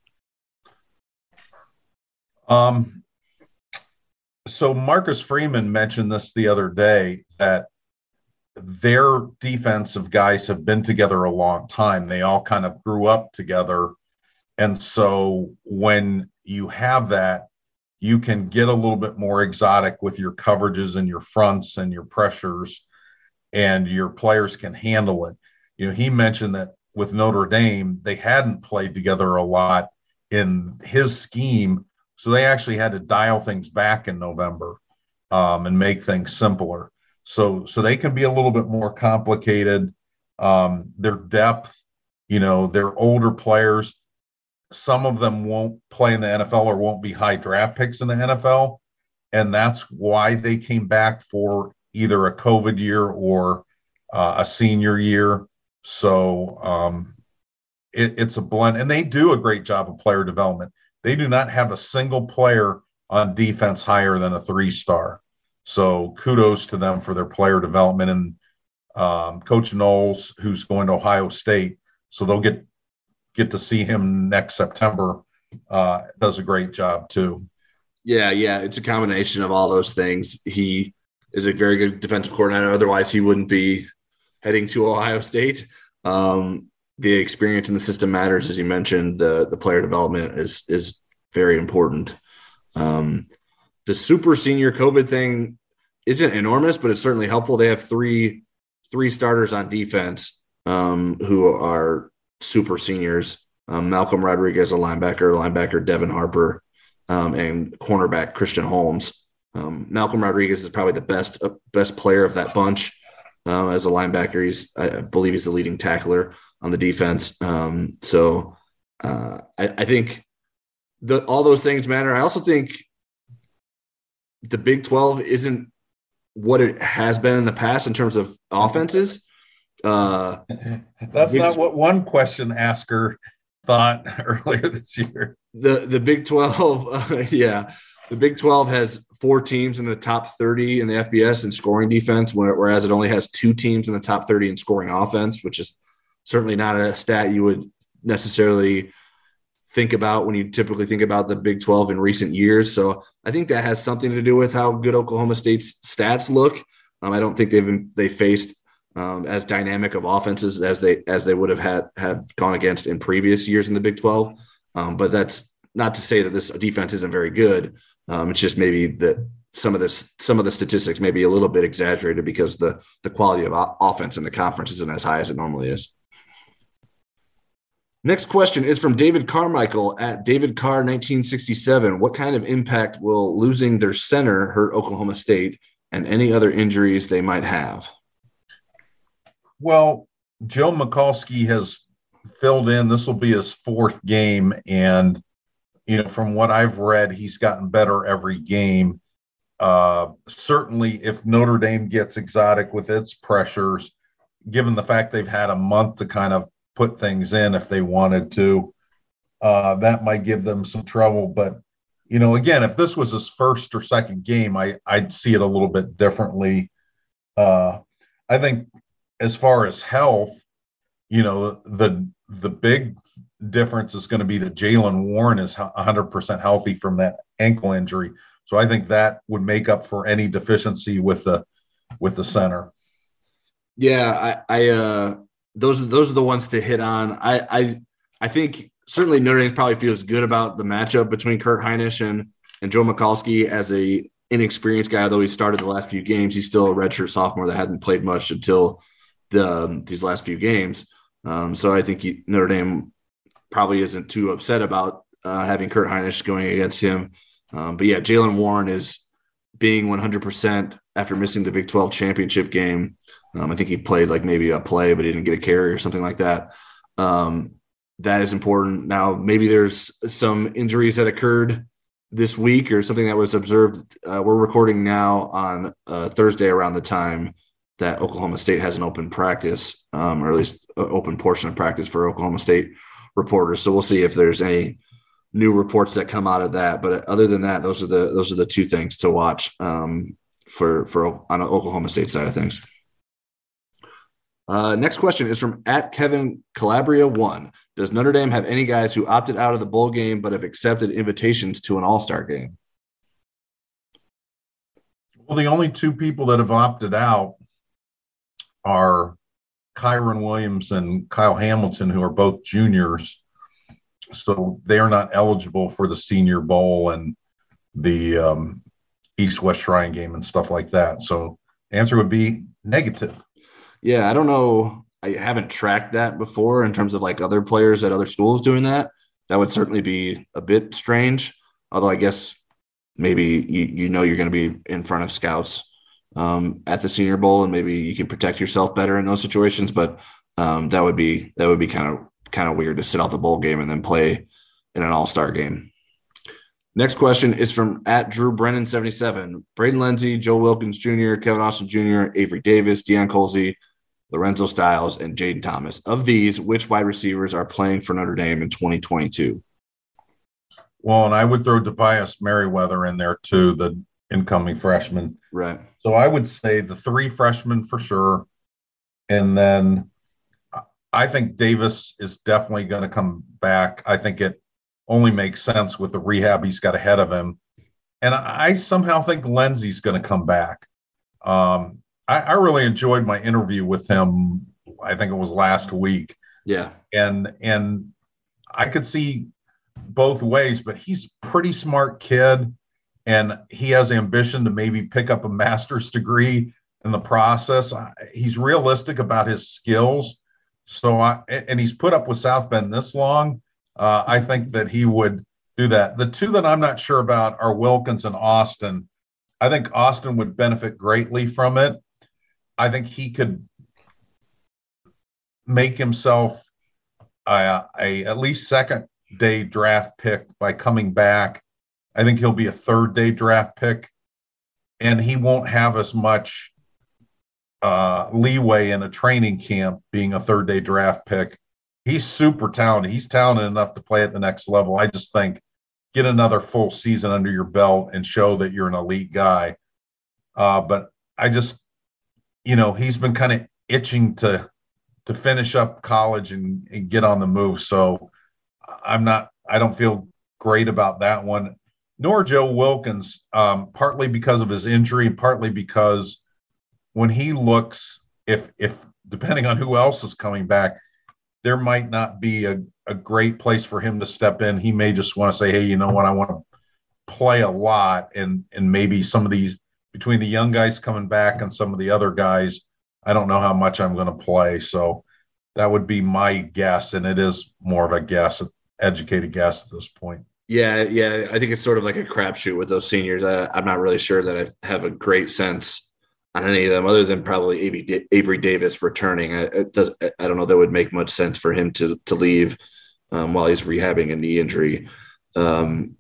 Um, so Marcus Freeman mentioned this the other day, that their defensive guys have been together a long time. They all kind of grew up together. And so when you have that, you can get a little bit more exotic with your coverages and your fronts and your pressures, and your players can handle it. You know, he mentioned that with Notre Dame, they hadn't played together a lot in his scheme. So they actually had to dial things back in November um, and make things simpler. So, so they can be a little bit more complicated. Um, their depth, you know, they're older players. Some of them won't play in the N F L or won't be high draft picks in the N F L. And that's why they came back for either a COVID year or uh, a senior year. So um, it, it's a blend. And they do a great job of player development. They do not have a single player on defense higher than a three-star. So kudos to them for their player development. And um, Coach Knowles, who's going to Ohio State, so they'll get get to see him next September, uh, does a great job too. Yeah, yeah, it's a combination of all those things. He is a very good defensive coordinator. Otherwise, he wouldn't be heading to Ohio State. Um, the experience in the system matters, as you mentioned. The the player development is is very important. Um, the super senior COVID thing isn't enormous, but it's certainly helpful. They have three three starters on defense um, who are super seniors. Um, Malcolm Rodriguez, a linebacker, linebacker Devin Harper, um, and cornerback Christian Holmes. Um, Malcolm Rodriguez is probably the best uh, best player of that bunch um, as a linebacker. He's, I believe, he's the leading tackler on the defense. Um, so uh, I, I think the, all those things matter. I also think the Big twelve isn't what it has been in the past in terms of offenses. Uh, That's not what one question asker thought earlier this year. The the Big twelve, uh, yeah, the Big twelve has four teams in the top thirty in the F B S in scoring defense, whereas it only has two teams in the top thirty in scoring offense, which is certainly not a stat you would necessarily think about when you typically think about the Big twelve in recent years. So I think that has something to do with how good Oklahoma State's stats look. Um, I don't think they've been, they faced um, as dynamic of offenses as they as they would have had have gone against in previous years in the Big twelve. Um, but that's not to say that this defense isn't very good. Um, it's just maybe that some of this some of the statistics may be a little bit exaggerated because the the quality of o- offense in the conference isn't as high as it normally is. Next question is from David Carmichael at David Carr nineteen sixty-seven. What kind of impact will losing their center hurt Oklahoma State and any other injuries they might have? Well, Joe Mikulski has filled in. This will be his fourth game. And, you know, from what I've read, he's gotten better every game. Uh, certainly, if Notre Dame gets exotic with its pressures, given the fact they've had a month to kind of put things in if they wanted to, uh, that might give them some trouble. But, you know, again, if this was his first or second game, I, I'd see it a little bit differently. Uh, I think as far as health, you know, the the big difference is going to be that Jaylen Warren is one hundred percent healthy from that ankle injury. So I think that would make up for any deficiency with the with the center. Yeah, I, I uh, those those are the ones to hit on. I I I think certainly Notre Dame probably feels good about the matchup between Kurt Hinish and and Joe Mikulski as a inexperienced guy. Although he started the last few games, he's still a redshirt sophomore that hadn't played much until the um, these last few games. Um, so I think he, Notre Dame probably isn't too upset about uh, having Kurt Hinish going against him. Um, but yeah, Jaylen Warren is being one hundred percent after missing the Big twelve championship game. Um, I think he played like maybe a play, but he didn't get a carry or something like that. Um, that is important. Now, maybe there's some injuries that occurred this week or something that was observed. Uh, we're recording now on uh, Thursday around the time that Oklahoma State has an open practice, um, or at least an open portion of practice for Oklahoma State reporters. So we'll see if there's any new reports that come out of that. But other than that, those are the those are the two things to watch um, for for on the Oklahoma State side of things. Uh, next question is from at Kevin Calabria one. Does Notre Dame have any guys who opted out of the bowl game but have accepted invitations to an all-star game? Well, the only two people that have opted out are Kyron Williams and Kyle Hamilton, who are both juniors. So they are not eligible for the Senior Bowl and the um, East-West Shrine game and stuff like that. So the answer would be negative. Yeah, I don't know. I haven't tracked that before in terms of like other players at other schools doing that. That would certainly be a bit strange. Although I guess maybe you, you know you're going to be in front of scouts um, at the Senior Bowl, and maybe you can protect yourself better in those situations. But um, that would be that would be kind of kind of weird to sit out the bowl game and then play in an all-star game. Next question is from at Drew Brennan seventy-seven. Braden Lenzy, Joe Wilkins Junior, Kevin Austin Junior, Avery Davis, Deion Colzie, Lorenzo Styles, and Jaden Thomas. Of these, which wide receivers are playing for Notre Dame in twenty twenty-two? Well, and I would throw Tobias Merriweather in there too, the incoming freshman. Right. So I would say the three freshmen for sure. And then I think Davis is definitely going to come back. I think it only makes sense with the rehab he's got ahead of him. And I somehow think Lenzy's going to come back. Um, I, I really enjoyed my interview with him. I think it was last week. Yeah. And, and I could see both ways, but he's a pretty smart kid, and he has ambition to maybe pick up a master's degree in the process. He's realistic about his skills. So I, and he's put up with South Bend this long. Uh, I think that he would do that. The two that I'm not sure about are Wilkins and Austin. I think Austin would benefit greatly from it. I think he could make himself a, a at least second day draft pick by coming back. I think he'll be a third day draft pick, and he won't have as much uh, leeway in a training camp being a third day draft pick. He's super talented. He's talented enough to play at the next level. I just think get another full season under your belt and show that you're an elite guy. Uh, but I just, you know, he's been kind of itching to to finish up college and, and get on the move. So I'm not, I don't feel great about that one. Nor Joe Wilkins, um, partly because of his injury, partly because when he looks, if if depending on who else is coming back, there might not be a, a great place for him to step in. He may just want to say, hey, you know what, I want to play a lot. And, and maybe some of these, between the young guys coming back and some of the other guys, I don't know how much I'm going to play. So that would be my guess. And it is more of a guess, an educated guess at this point. Yeah, yeah. I think it's sort of like a crapshoot with those seniors. I, I'm not really sure that I have a great sense on any of them, other than probably Avery, Avery Davis returning. It does. I don't know that would make much sense for him to to leave um, while he's rehabbing a knee injury. Um,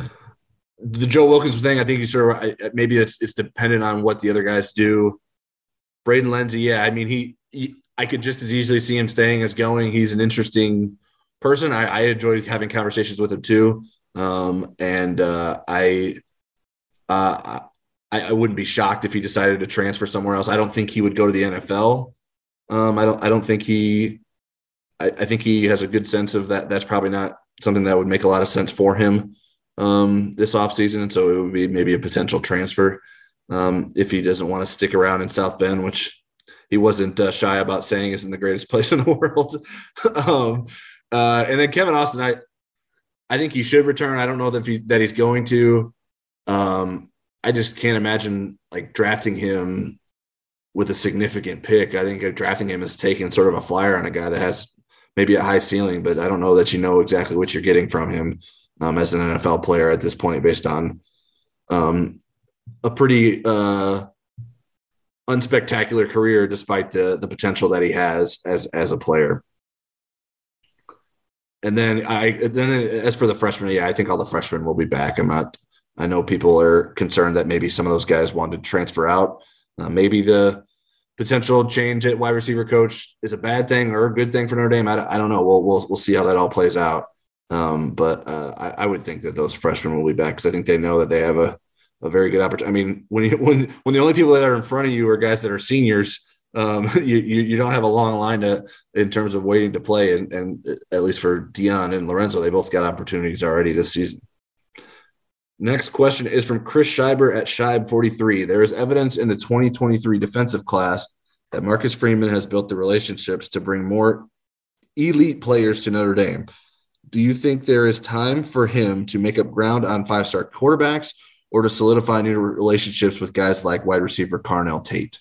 the Joe Wilkins thing, I think you sort of maybe it's it's dependent on what the other guys do. Braden Lenzy, yeah, I mean he, he I could just as easily see him staying as going. He's an interesting person. I, I enjoy having conversations with him too, um, and uh, I. Uh, I, I wouldn't be shocked if he decided to transfer somewhere else. I don't think he would go to the N F L. Um, I don't. I don't think he. I, I think he has a good sense of that. That's probably not something that would make a lot of sense for him um, this offseason. And so it would be maybe a potential transfer um, if he doesn't want to stick around in South Bend, which he wasn't uh, shy about saying isn't the greatest place in the world. um, uh, and then Kevin Austin, I, I think he should return. I don't know that he, that he's going to. Um, I just can't imagine like drafting him with a significant pick. I think drafting him is taking sort of a flyer on a guy that has maybe a high ceiling, but I don't know that you know exactly what you're getting from him um, as an N F L player at this point, based on um, a pretty uh, unspectacular career, despite the the potential that he has as as a player. And then I then as for the freshmen, yeah, I think all the freshmen will be back. I'm not. I know people are concerned that maybe some of those guys wanted to transfer out. Uh, maybe the potential change at wide receiver coach is a bad thing or a good thing for Notre Dame. I, I don't know. We'll, we'll we'll see how that all plays out. Um, but uh, I, I would think that those freshmen will be back because I think they know that they have a, a very good opportunity. I mean, when you, when when the only people that are in front of you are guys that are seniors, um, you, you you don't have a long line to in terms of waiting to play. And, and at least for Deion and Lorenzo, they both got opportunities already this season. Next question is from Chris Scheiber at Scheib forty-three. There is evidence in the twenty twenty-three defensive class that Marcus Freeman has built the relationships to bring more elite players to Notre Dame. Do you think there is time for him to make up ground on five-star quarterbacks or to solidify new relationships with guys like wide receiver Carnell Tate?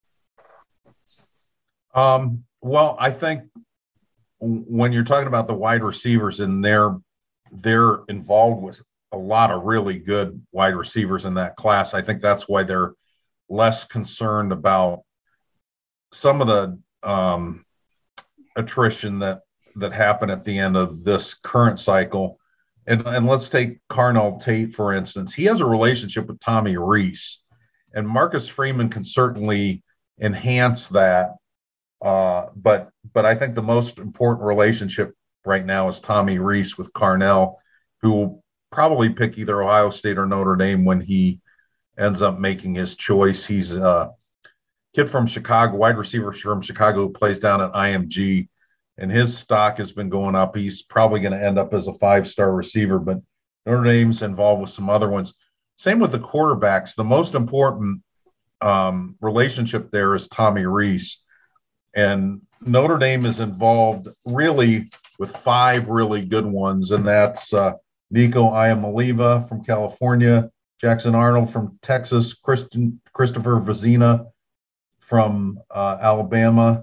Um, well, I think when you're talking about the wide receivers and they're they're involved with a lot of really good wide receivers in that class. I think that's why they're less concerned about some of the um, attrition that that happened at the end of this current cycle. And, and let's take Carnell Tate, for instance. He has a relationship with Tommy Rees, and Marcus Freeman can certainly enhance that. Uh, but but I think the most important relationship right now is Tommy Rees with Carnell, who will probably pick either Ohio State or Notre Dame when he ends up making his choice. He's a kid from Chicago, wide receiver from Chicago, who plays down at I M G, and his stock has been going up. He's probably going to end up as a five-star receiver, but Notre Dame's involved with some other ones. Same with the quarterbacks. The most important um, relationship there is Tommy Rees. And Notre Dame is involved really with five really good ones, and that's uh, Nico Iamaleava from California, Jackson Arnold from Texas, Kristen, Christopher Vizina from uh, Alabama,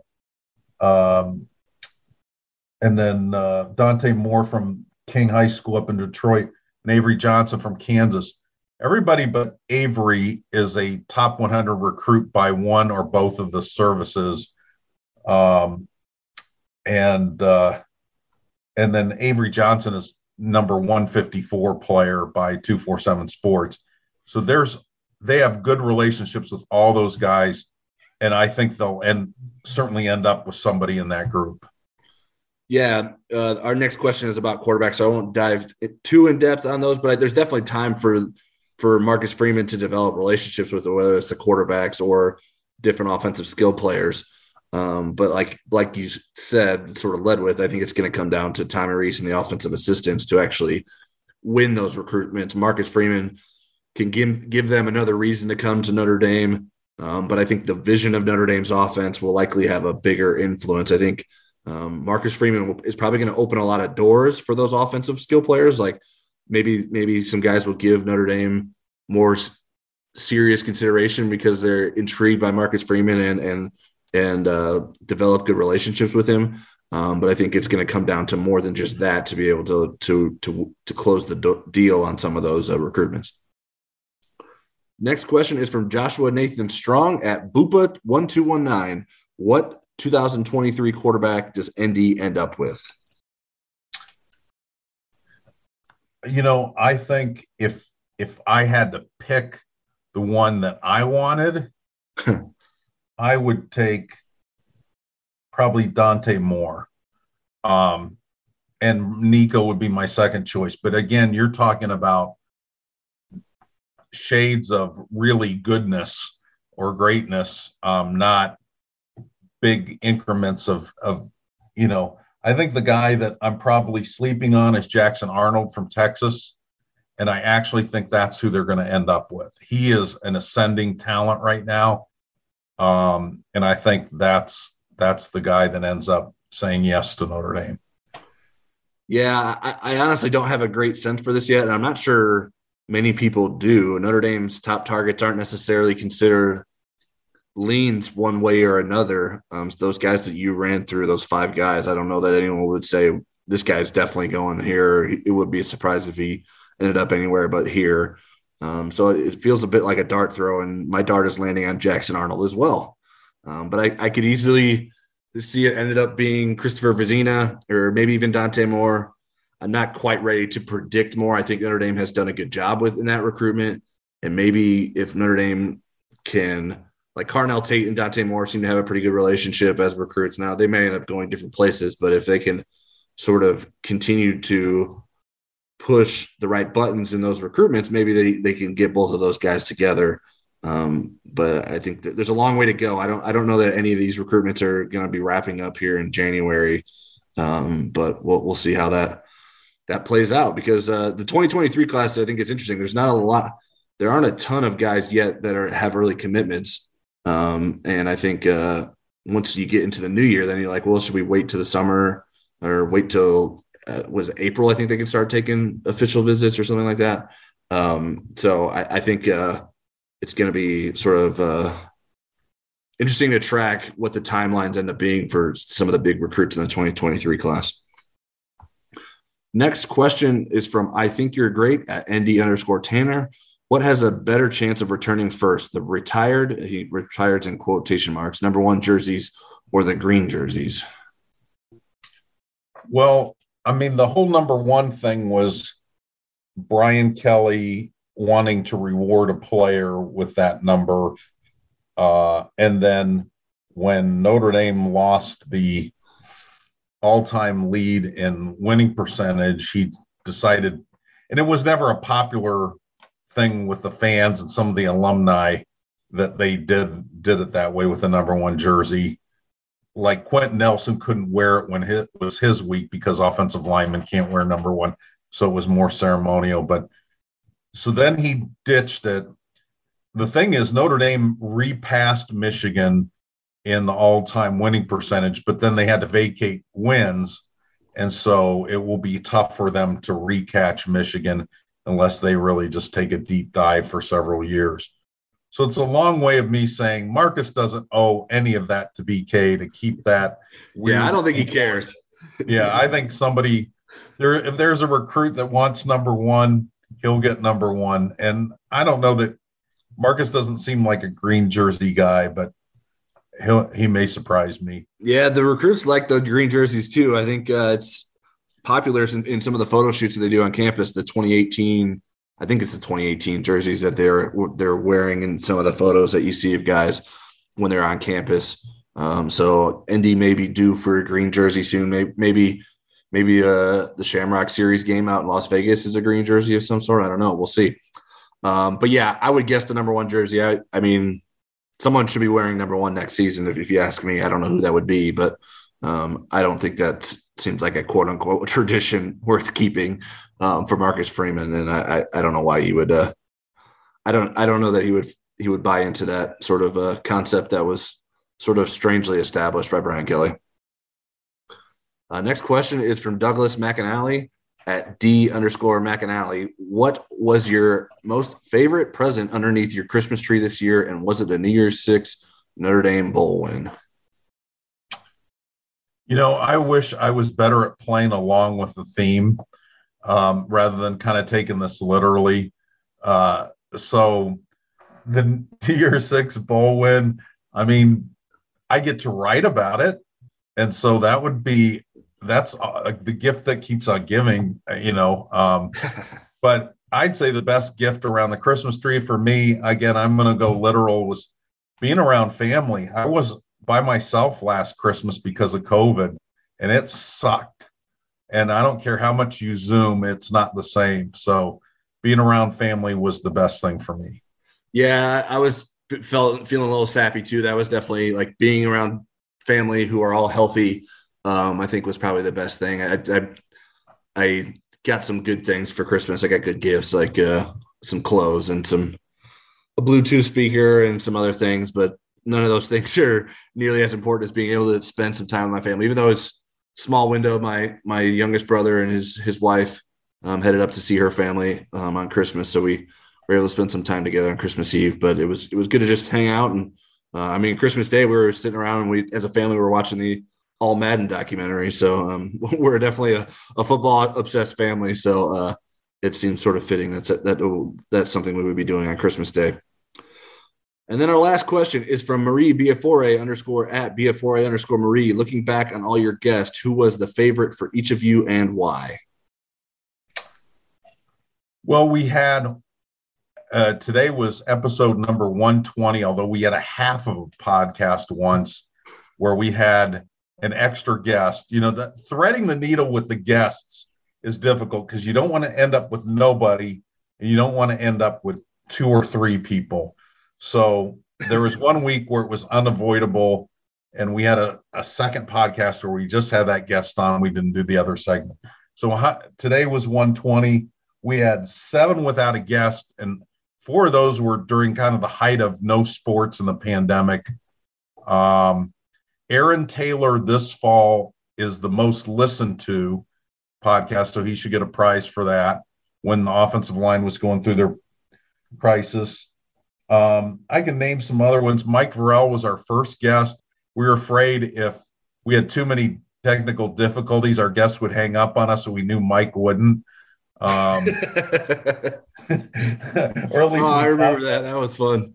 um, and then uh, Dante Moore from King High School up in Detroit, and Avery Johnson from Kansas. Everybody but Avery is a top one hundred recruit by one or both of the services. Um, and, uh, and then Avery Johnson is number one fifty-four player by two forty-seven Sports. So there's, they have good relationships with all those guys. And I think they'll end, certainly end up with somebody in that group. Yeah. Uh, our next question is about quarterbacks. So I won't dive too in depth on those, but there's definitely time for, for Marcus Freeman to develop relationships with, whether it's the quarterbacks or different offensive skill players. Um, but like like you said, sort of led with, I think it's going to come down to Tommy Rees and the offensive assistants to actually win those recruitments. Marcus Freeman can give give them another reason to come to Notre Dame, um, but I think the vision of Notre Dame's offense will likely have a bigger influence. I think um, Marcus Freeman is probably going to open a lot of doors for those offensive skill players. Like maybe maybe some guys will give Notre Dame more serious consideration because they're intrigued by Marcus Freeman and and and uh, develop good relationships with him. Um, but I think it's going to come down to more than just that to be able to to to to close the do- deal on some of those uh, recruitments. Next question is from Joshua Nathan Strong at Boopa one two one nine. What two thousand twenty-three quarterback does N D end up with? You know, I think if if I had to pick the one that I wanted, I would take probably Dante Moore. Um, and Nico would be my second choice. But again, you're talking about shades of really goodness or greatness, um, not big increments of, of, you know, I think the guy that I'm probably sleeping on is Jackson Arnold from Texas. And I actually think that's who they're going to end up with. He is an ascending talent right now. Um, and I think that's that's the guy that ends up saying yes to Notre Dame. Yeah, I, I honestly don't have a great sense for this yet, and I'm not sure many people do. Notre Dame's top targets aren't necessarily considered leans one way or another. Um, so those guys that you ran through, those five guys, I don't know that anyone would say this guy's definitely going here. It would be a surprise if he ended up anywhere but here. Um, so it feels a bit like a dart throw, and my dart is landing on Jackson Arnold as well. Um, but I, I could easily see it ended up being Christopher Vizina or maybe even Dante Moore. I'm not quite ready to predict more. I think Notre Dame has done a good job with in that recruitment. And maybe if Notre Dame can, like Carnell Tate and Dante Moore seem to have a pretty good relationship as recruits now. They may end up going different places, but if they can sort of continue to push the right buttons in those recruitments, maybe they, they can get both of those guys together. Um, but I think that there's a long way to go. I don't, I don't know that any of these recruitments are going to be wrapping up here in January. Um, but we'll, we'll see how that, that plays out because, uh, the twenty twenty-three class, I think it's interesting. There's not a lot, there aren't a ton of guys yet that are, have early commitments. Um, and I think, uh, once you get into the new year, then you're like, well, should we wait till the summer or wait till, Uh, was it April? I think they can start taking official visits or something like that. Um, so I, I think uh, it's going to be sort of uh, interesting to track what the timelines end up being for some of the big recruits in the twenty twenty-three class. Next question is from I Think You're Great at N D underscore Tanner. What has a better chance of returning first? The retired, he retired in quotation marks, number one jerseys or the green jerseys? Well, I mean, the whole number one thing was Brian Kelly wanting to reward a player with that number. Uh, and then when Notre Dame lost the all-time lead in winning percentage, he decided, and it was never a popular thing with the fans and some of the alumni that they did did it that way with the number one jersey. Like Quentin Nelson couldn't wear it when it was his week because offensive linemen can't wear number one. So it was more ceremonial. But so then he ditched it. The thing is, Notre Dame repassed Michigan in the all-time winning percentage, but then they had to vacate wins. And so it will be tough for them to recatch Michigan unless they really just take a deep dive for several years. So it's a long way of me saying Marcus doesn't owe any of that to B K to keep that. Yeah, I don't think he cares. Yeah, I think somebody there, if there's a recruit that wants number one, he'll get number one. And I don't know that Marcus doesn't seem like a green jersey guy, but he'll he may surprise me. Yeah, the recruits like the green jerseys too. I think uh, it's popular in, in some of the photo shoots that they do on campus. The twenty eighteen, I think it's the twenty eighteen jerseys that they're they're wearing in some of the photos that you see of guys when they're on campus. Um, so N D may be due for a green jersey soon. Maybe maybe maybe uh, the Shamrock Series game out in Las Vegas is a green jersey of some sort. I don't know. We'll see. Um, but yeah, I would guess the number one jersey. I, I mean, someone should be wearing number one next season. If, if you ask me, I don't know who that would be, but um, I don't think that seems like a quote unquote tradition worth keeping um, for Marcus Freeman. And I, I, I don't know why he would, uh, I don't, I don't know that he would, he would buy into that sort of uh concept that was sort of strangely established by Brian Kelly. Uh, next question is from Douglas McAnally at D underscore McAnally. What was your most favorite present underneath your Christmas tree this year? And was it a New Year's Six Notre Dame bowl win? You know, I wish I was better at playing along with the theme um, rather than kind of taking this literally. Uh, so the New Year's Six bowl win, I mean, I get to write about it. And so that would be, that's uh, the gift that keeps on giving, you know. Um, but I'd say the best gift around the Christmas tree for me, again, I'm going to go literal, was being around family. I was by myself last Christmas because of COVID, and it sucked. And I don't care how much you Zoom, it's not the same. So being around family was the best thing for me. Yeah, I was felt feeling a little sappy too. That was definitely like being around family who are all healthy. Um, I think was probably the best thing. I, I, I got some good things for Christmas. I got good gifts, like uh, some clothes and some a Bluetooth speaker and some other things, but none of those things are nearly as important as being able to spend some time with my family. Even though it's a small window, my my youngest brother and his his wife um, headed up to see her family um, on Christmas, so we were able to spend some time together on Christmas Eve. But it was it was good to just hang out. And uh, I mean, Christmas Day we were sitting around and we, as a family, we were watching the All Madden documentary. So um, we're definitely a, a football obsessed family. So uh, it seems sort of fitting that's that that's something we would be doing on Christmas Day. And then our last question is from Marie Biafore underscore at Biafore underscore Marie. Looking back on all your guests, who was the favorite for each of you and why? Well, we had uh, today was episode number one twenty, although we had a half of a podcast once where we had an extra guest. You know, that threading the needle with the guests is difficult because you don't want to end up with nobody and you don't want to end up with two or three people. So there was one week where it was unavoidable, and we had a, a second podcast where we just had that guest on. We didn't do the other segment. So how, today was one twenty. We had seven without a guest, and four of those were during kind of the height of no sports in the pandemic. Um, Aaron Taylor this fall is the most listened to podcast, so he should get a prize for that when the offensive line was going through their crisis. Um, I can name some other ones. Mike Varell was our first guest. We were afraid if we had too many technical difficulties, our guests would hang up on us, so we knew Mike wouldn't. Um, or at least oh, I remember that. That was fun.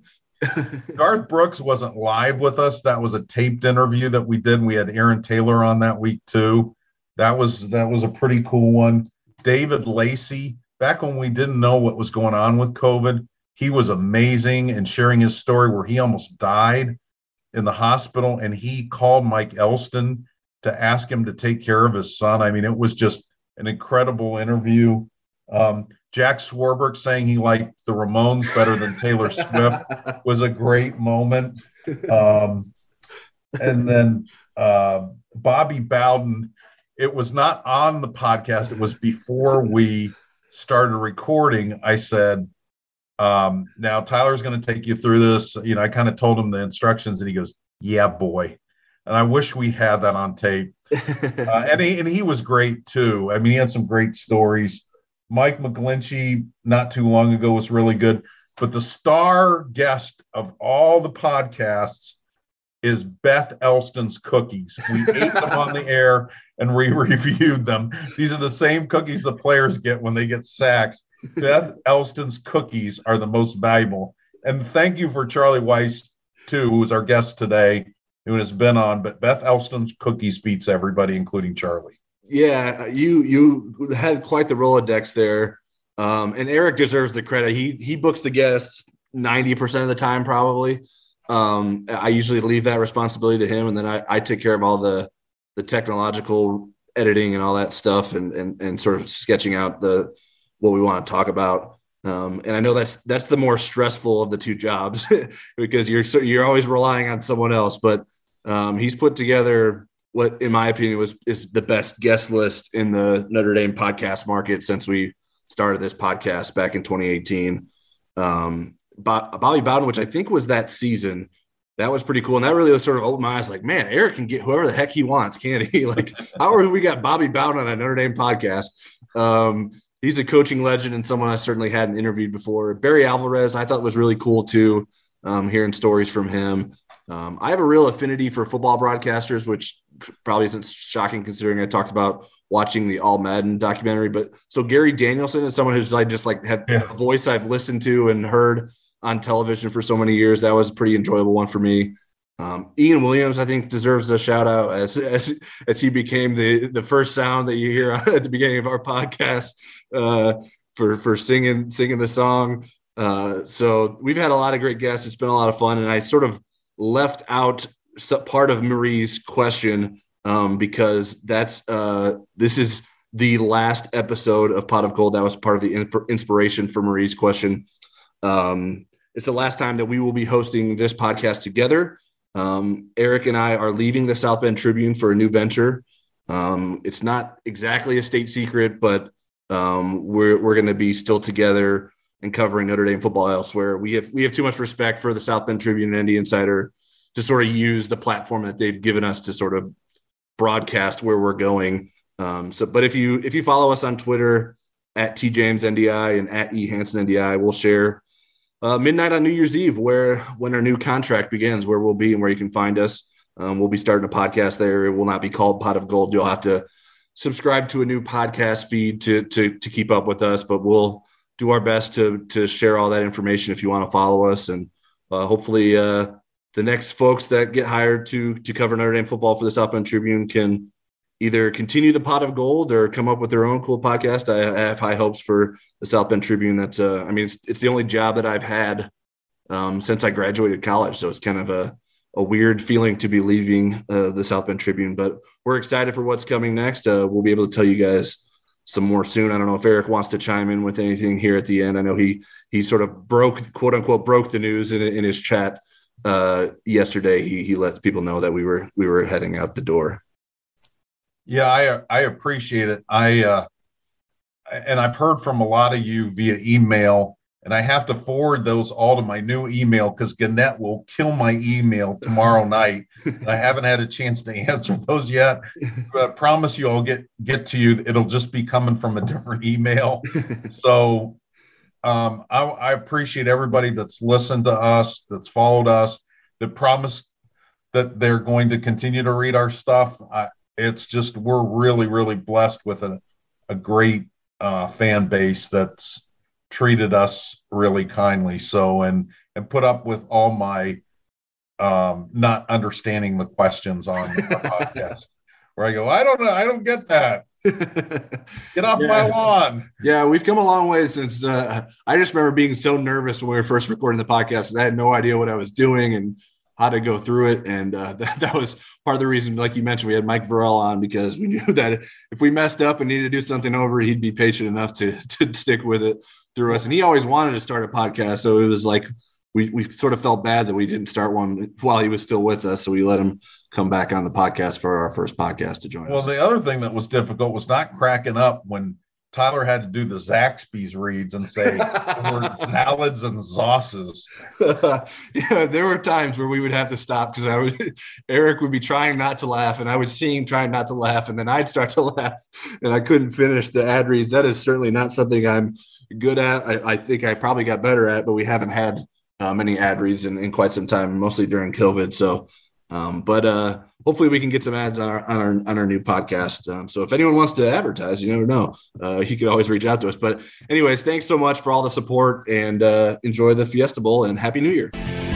Garth Brooks wasn't live with us. That was a taped interview that we did. We had Aaron Taylor on that week too. That was that was a pretty cool one. David Lacey, back when we didn't know what was going on with COVID, he was amazing and sharing his story where he almost died in the hospital, and he called Mike Elston to ask him to take care of his son. I mean, it was just an incredible interview. Um, Jack Swarbrick saying he liked the Ramones better than Taylor Swift was a great moment. Um, and then uh, Bobby Bowden, it was not on the podcast. It was before we started recording. I said, um, now Tyler's going to take you through this. You know, I kind of told him the instructions, and he goes, yeah, boy. And I wish we had that on tape. uh, and, he, and he was great too. I mean, he had some great stories. Mike McGlinchey, not too long ago, was really good. But the star guest of all the podcasts is Beth Elston's cookies. We ate them on the air and we reviewed them. These are the same cookies the players get when they get sacks. Beth Elston's cookies are the most valuable. And thank you for Charlie Weiss, too, who is our guest today, who has been on. But Beth Elston's cookies beats everybody, including Charlie. Yeah, you you had quite the Rolodex there. Um, and Eric deserves the credit. He he books the guests ninety percent of the time, probably. Um, I usually leave that responsibility to him, and then I, I take care of all the the technological editing and all that stuff, and and and sort of sketching out the what we want to talk about. Um, and I know that's that's the more stressful of the two jobs because you're so, you're always relying on someone else. But um, he's put together what, in my opinion, was is the best guest list in the Notre Dame podcast market since we started this podcast back in twenty eighteen. Um, Bobby Bowden, which I think was that season, that was pretty cool. And that really was sort of opened my eyes like, man, Eric can get whoever the heck he wants, can't he? Like, how are we got Bobby Bowden on a Notre Dame podcast? Um, he's a coaching legend and someone I certainly hadn't interviewed before. Barry Alvarez, I thought was really cool too, um, hearing stories from him. Um, I have a real affinity for football broadcasters, which probably isn't shocking considering I talked about watching the All Madden documentary. But so Gary Danielson is someone who's I just like have yeah. a voice I've listened to and heard on television for so many years. That was a pretty enjoyable one for me. Um, Ian Williams, I think, deserves a shout out as, as, as he became the, the first sound that you hear at the beginning of our podcast uh, for, for singing, singing the song. Uh, so we've had a lot of great guests. It's been a lot of fun. And I sort of left out part of Marie's question um, because that's uh, this is the last episode of Pot of Gold. That was part of the in- inspiration for Marie's question. Um, it's the last time that we will be hosting this podcast together. Um, Eric and I are leaving the South Bend Tribune for a new venture. Um, it's not exactly a state secret, but um, we're we're going to be still together and covering Notre Dame football elsewhere. We have we have too much respect for the South Bend Tribune and N D Insider to sort of use the platform that they've given us to sort of broadcast where we're going. Um, so, but if you if you follow us on Twitter at T James N D I and at E Hansen N D I, we'll share Uh, midnight on New Year's Eve, where when our new contract begins, where we'll be and where you can find us. Um, we'll be starting a podcast there. It will not be called Pot of Gold. You'll have to subscribe to a new podcast feed to to to keep up with us. But we'll do our best to to share all that information if you want to follow us. And uh, hopefully, uh, the next folks that get hired to to cover Notre Dame football for the South Bend Tribune can either continue the Pot of Gold or come up with their own cool podcast. I, I have high hopes for the South Bend Tribune. That's uh, I mean, it's, it's the only job that I've had um, since I graduated college. So it's kind of a, a weird feeling to be leaving uh, the South Bend Tribune, but we're excited for what's coming next. Uh, we'll be able to tell you guys some more soon. I don't know if Eric wants to chime in with anything here at the end. I know he, he sort of broke, quote unquote, broke the news in, in his chat uh, yesterday. He, he let people know that we were, we were heading out the door. Yeah, I I appreciate it. I uh, and I've heard from a lot of you via email, and I have to forward those all to my new email because Gannett will kill my email tomorrow night. I haven't had a chance to answer those yet, but I promise you I'll get get to you. It'll just be coming from a different email. So um, I, I appreciate everybody that's listened to us, that's followed us, that promised that they're going to continue to read our stuff. I, it's just we're really, really blessed with a, a great uh, fan base that's treated us really kindly. So, and and put up with all my um, not understanding the questions on the podcast, where I go, I don't know, I don't get that. Get off yeah. my lawn. Yeah, we've come a long way since. Uh, I just remember being so nervous when we were first recording the podcast, and I had no idea what I was doing and how to go through it. And uh, that, that was part of the reason, like you mentioned, we had Mike Varell on, because we knew that if we messed up and needed to do something over, he'd be patient enough to to stick with it through us. And he always wanted to start a podcast, so it was like we we sort of felt bad that we didn't start one while he was still with us. So we let him come back on the podcast for our first podcast to join well, us. Well, the other thing that was difficult was not cracking up when Tyler had to do the Zaxby's reads and say the word salads and sauces. Yeah, there were times where we would have to stop because I would Eric would be trying not to laugh, and I would see him trying not to laugh, and then I'd start to laugh, and I couldn't finish the ad reads. That is certainly not something I'm good at. I, I think I probably got better at, but we haven't had uh, many ad reads in, in quite some time, mostly during COVID. So, um, but uh, hopefully we can get some ads on our on our, on our new podcast. Um, so if anyone wants to advertise, you never know, uh, you can always reach out to us. But anyways, thanks so much for all the support, and uh, enjoy the Fiesta Bowl, and Happy New Year.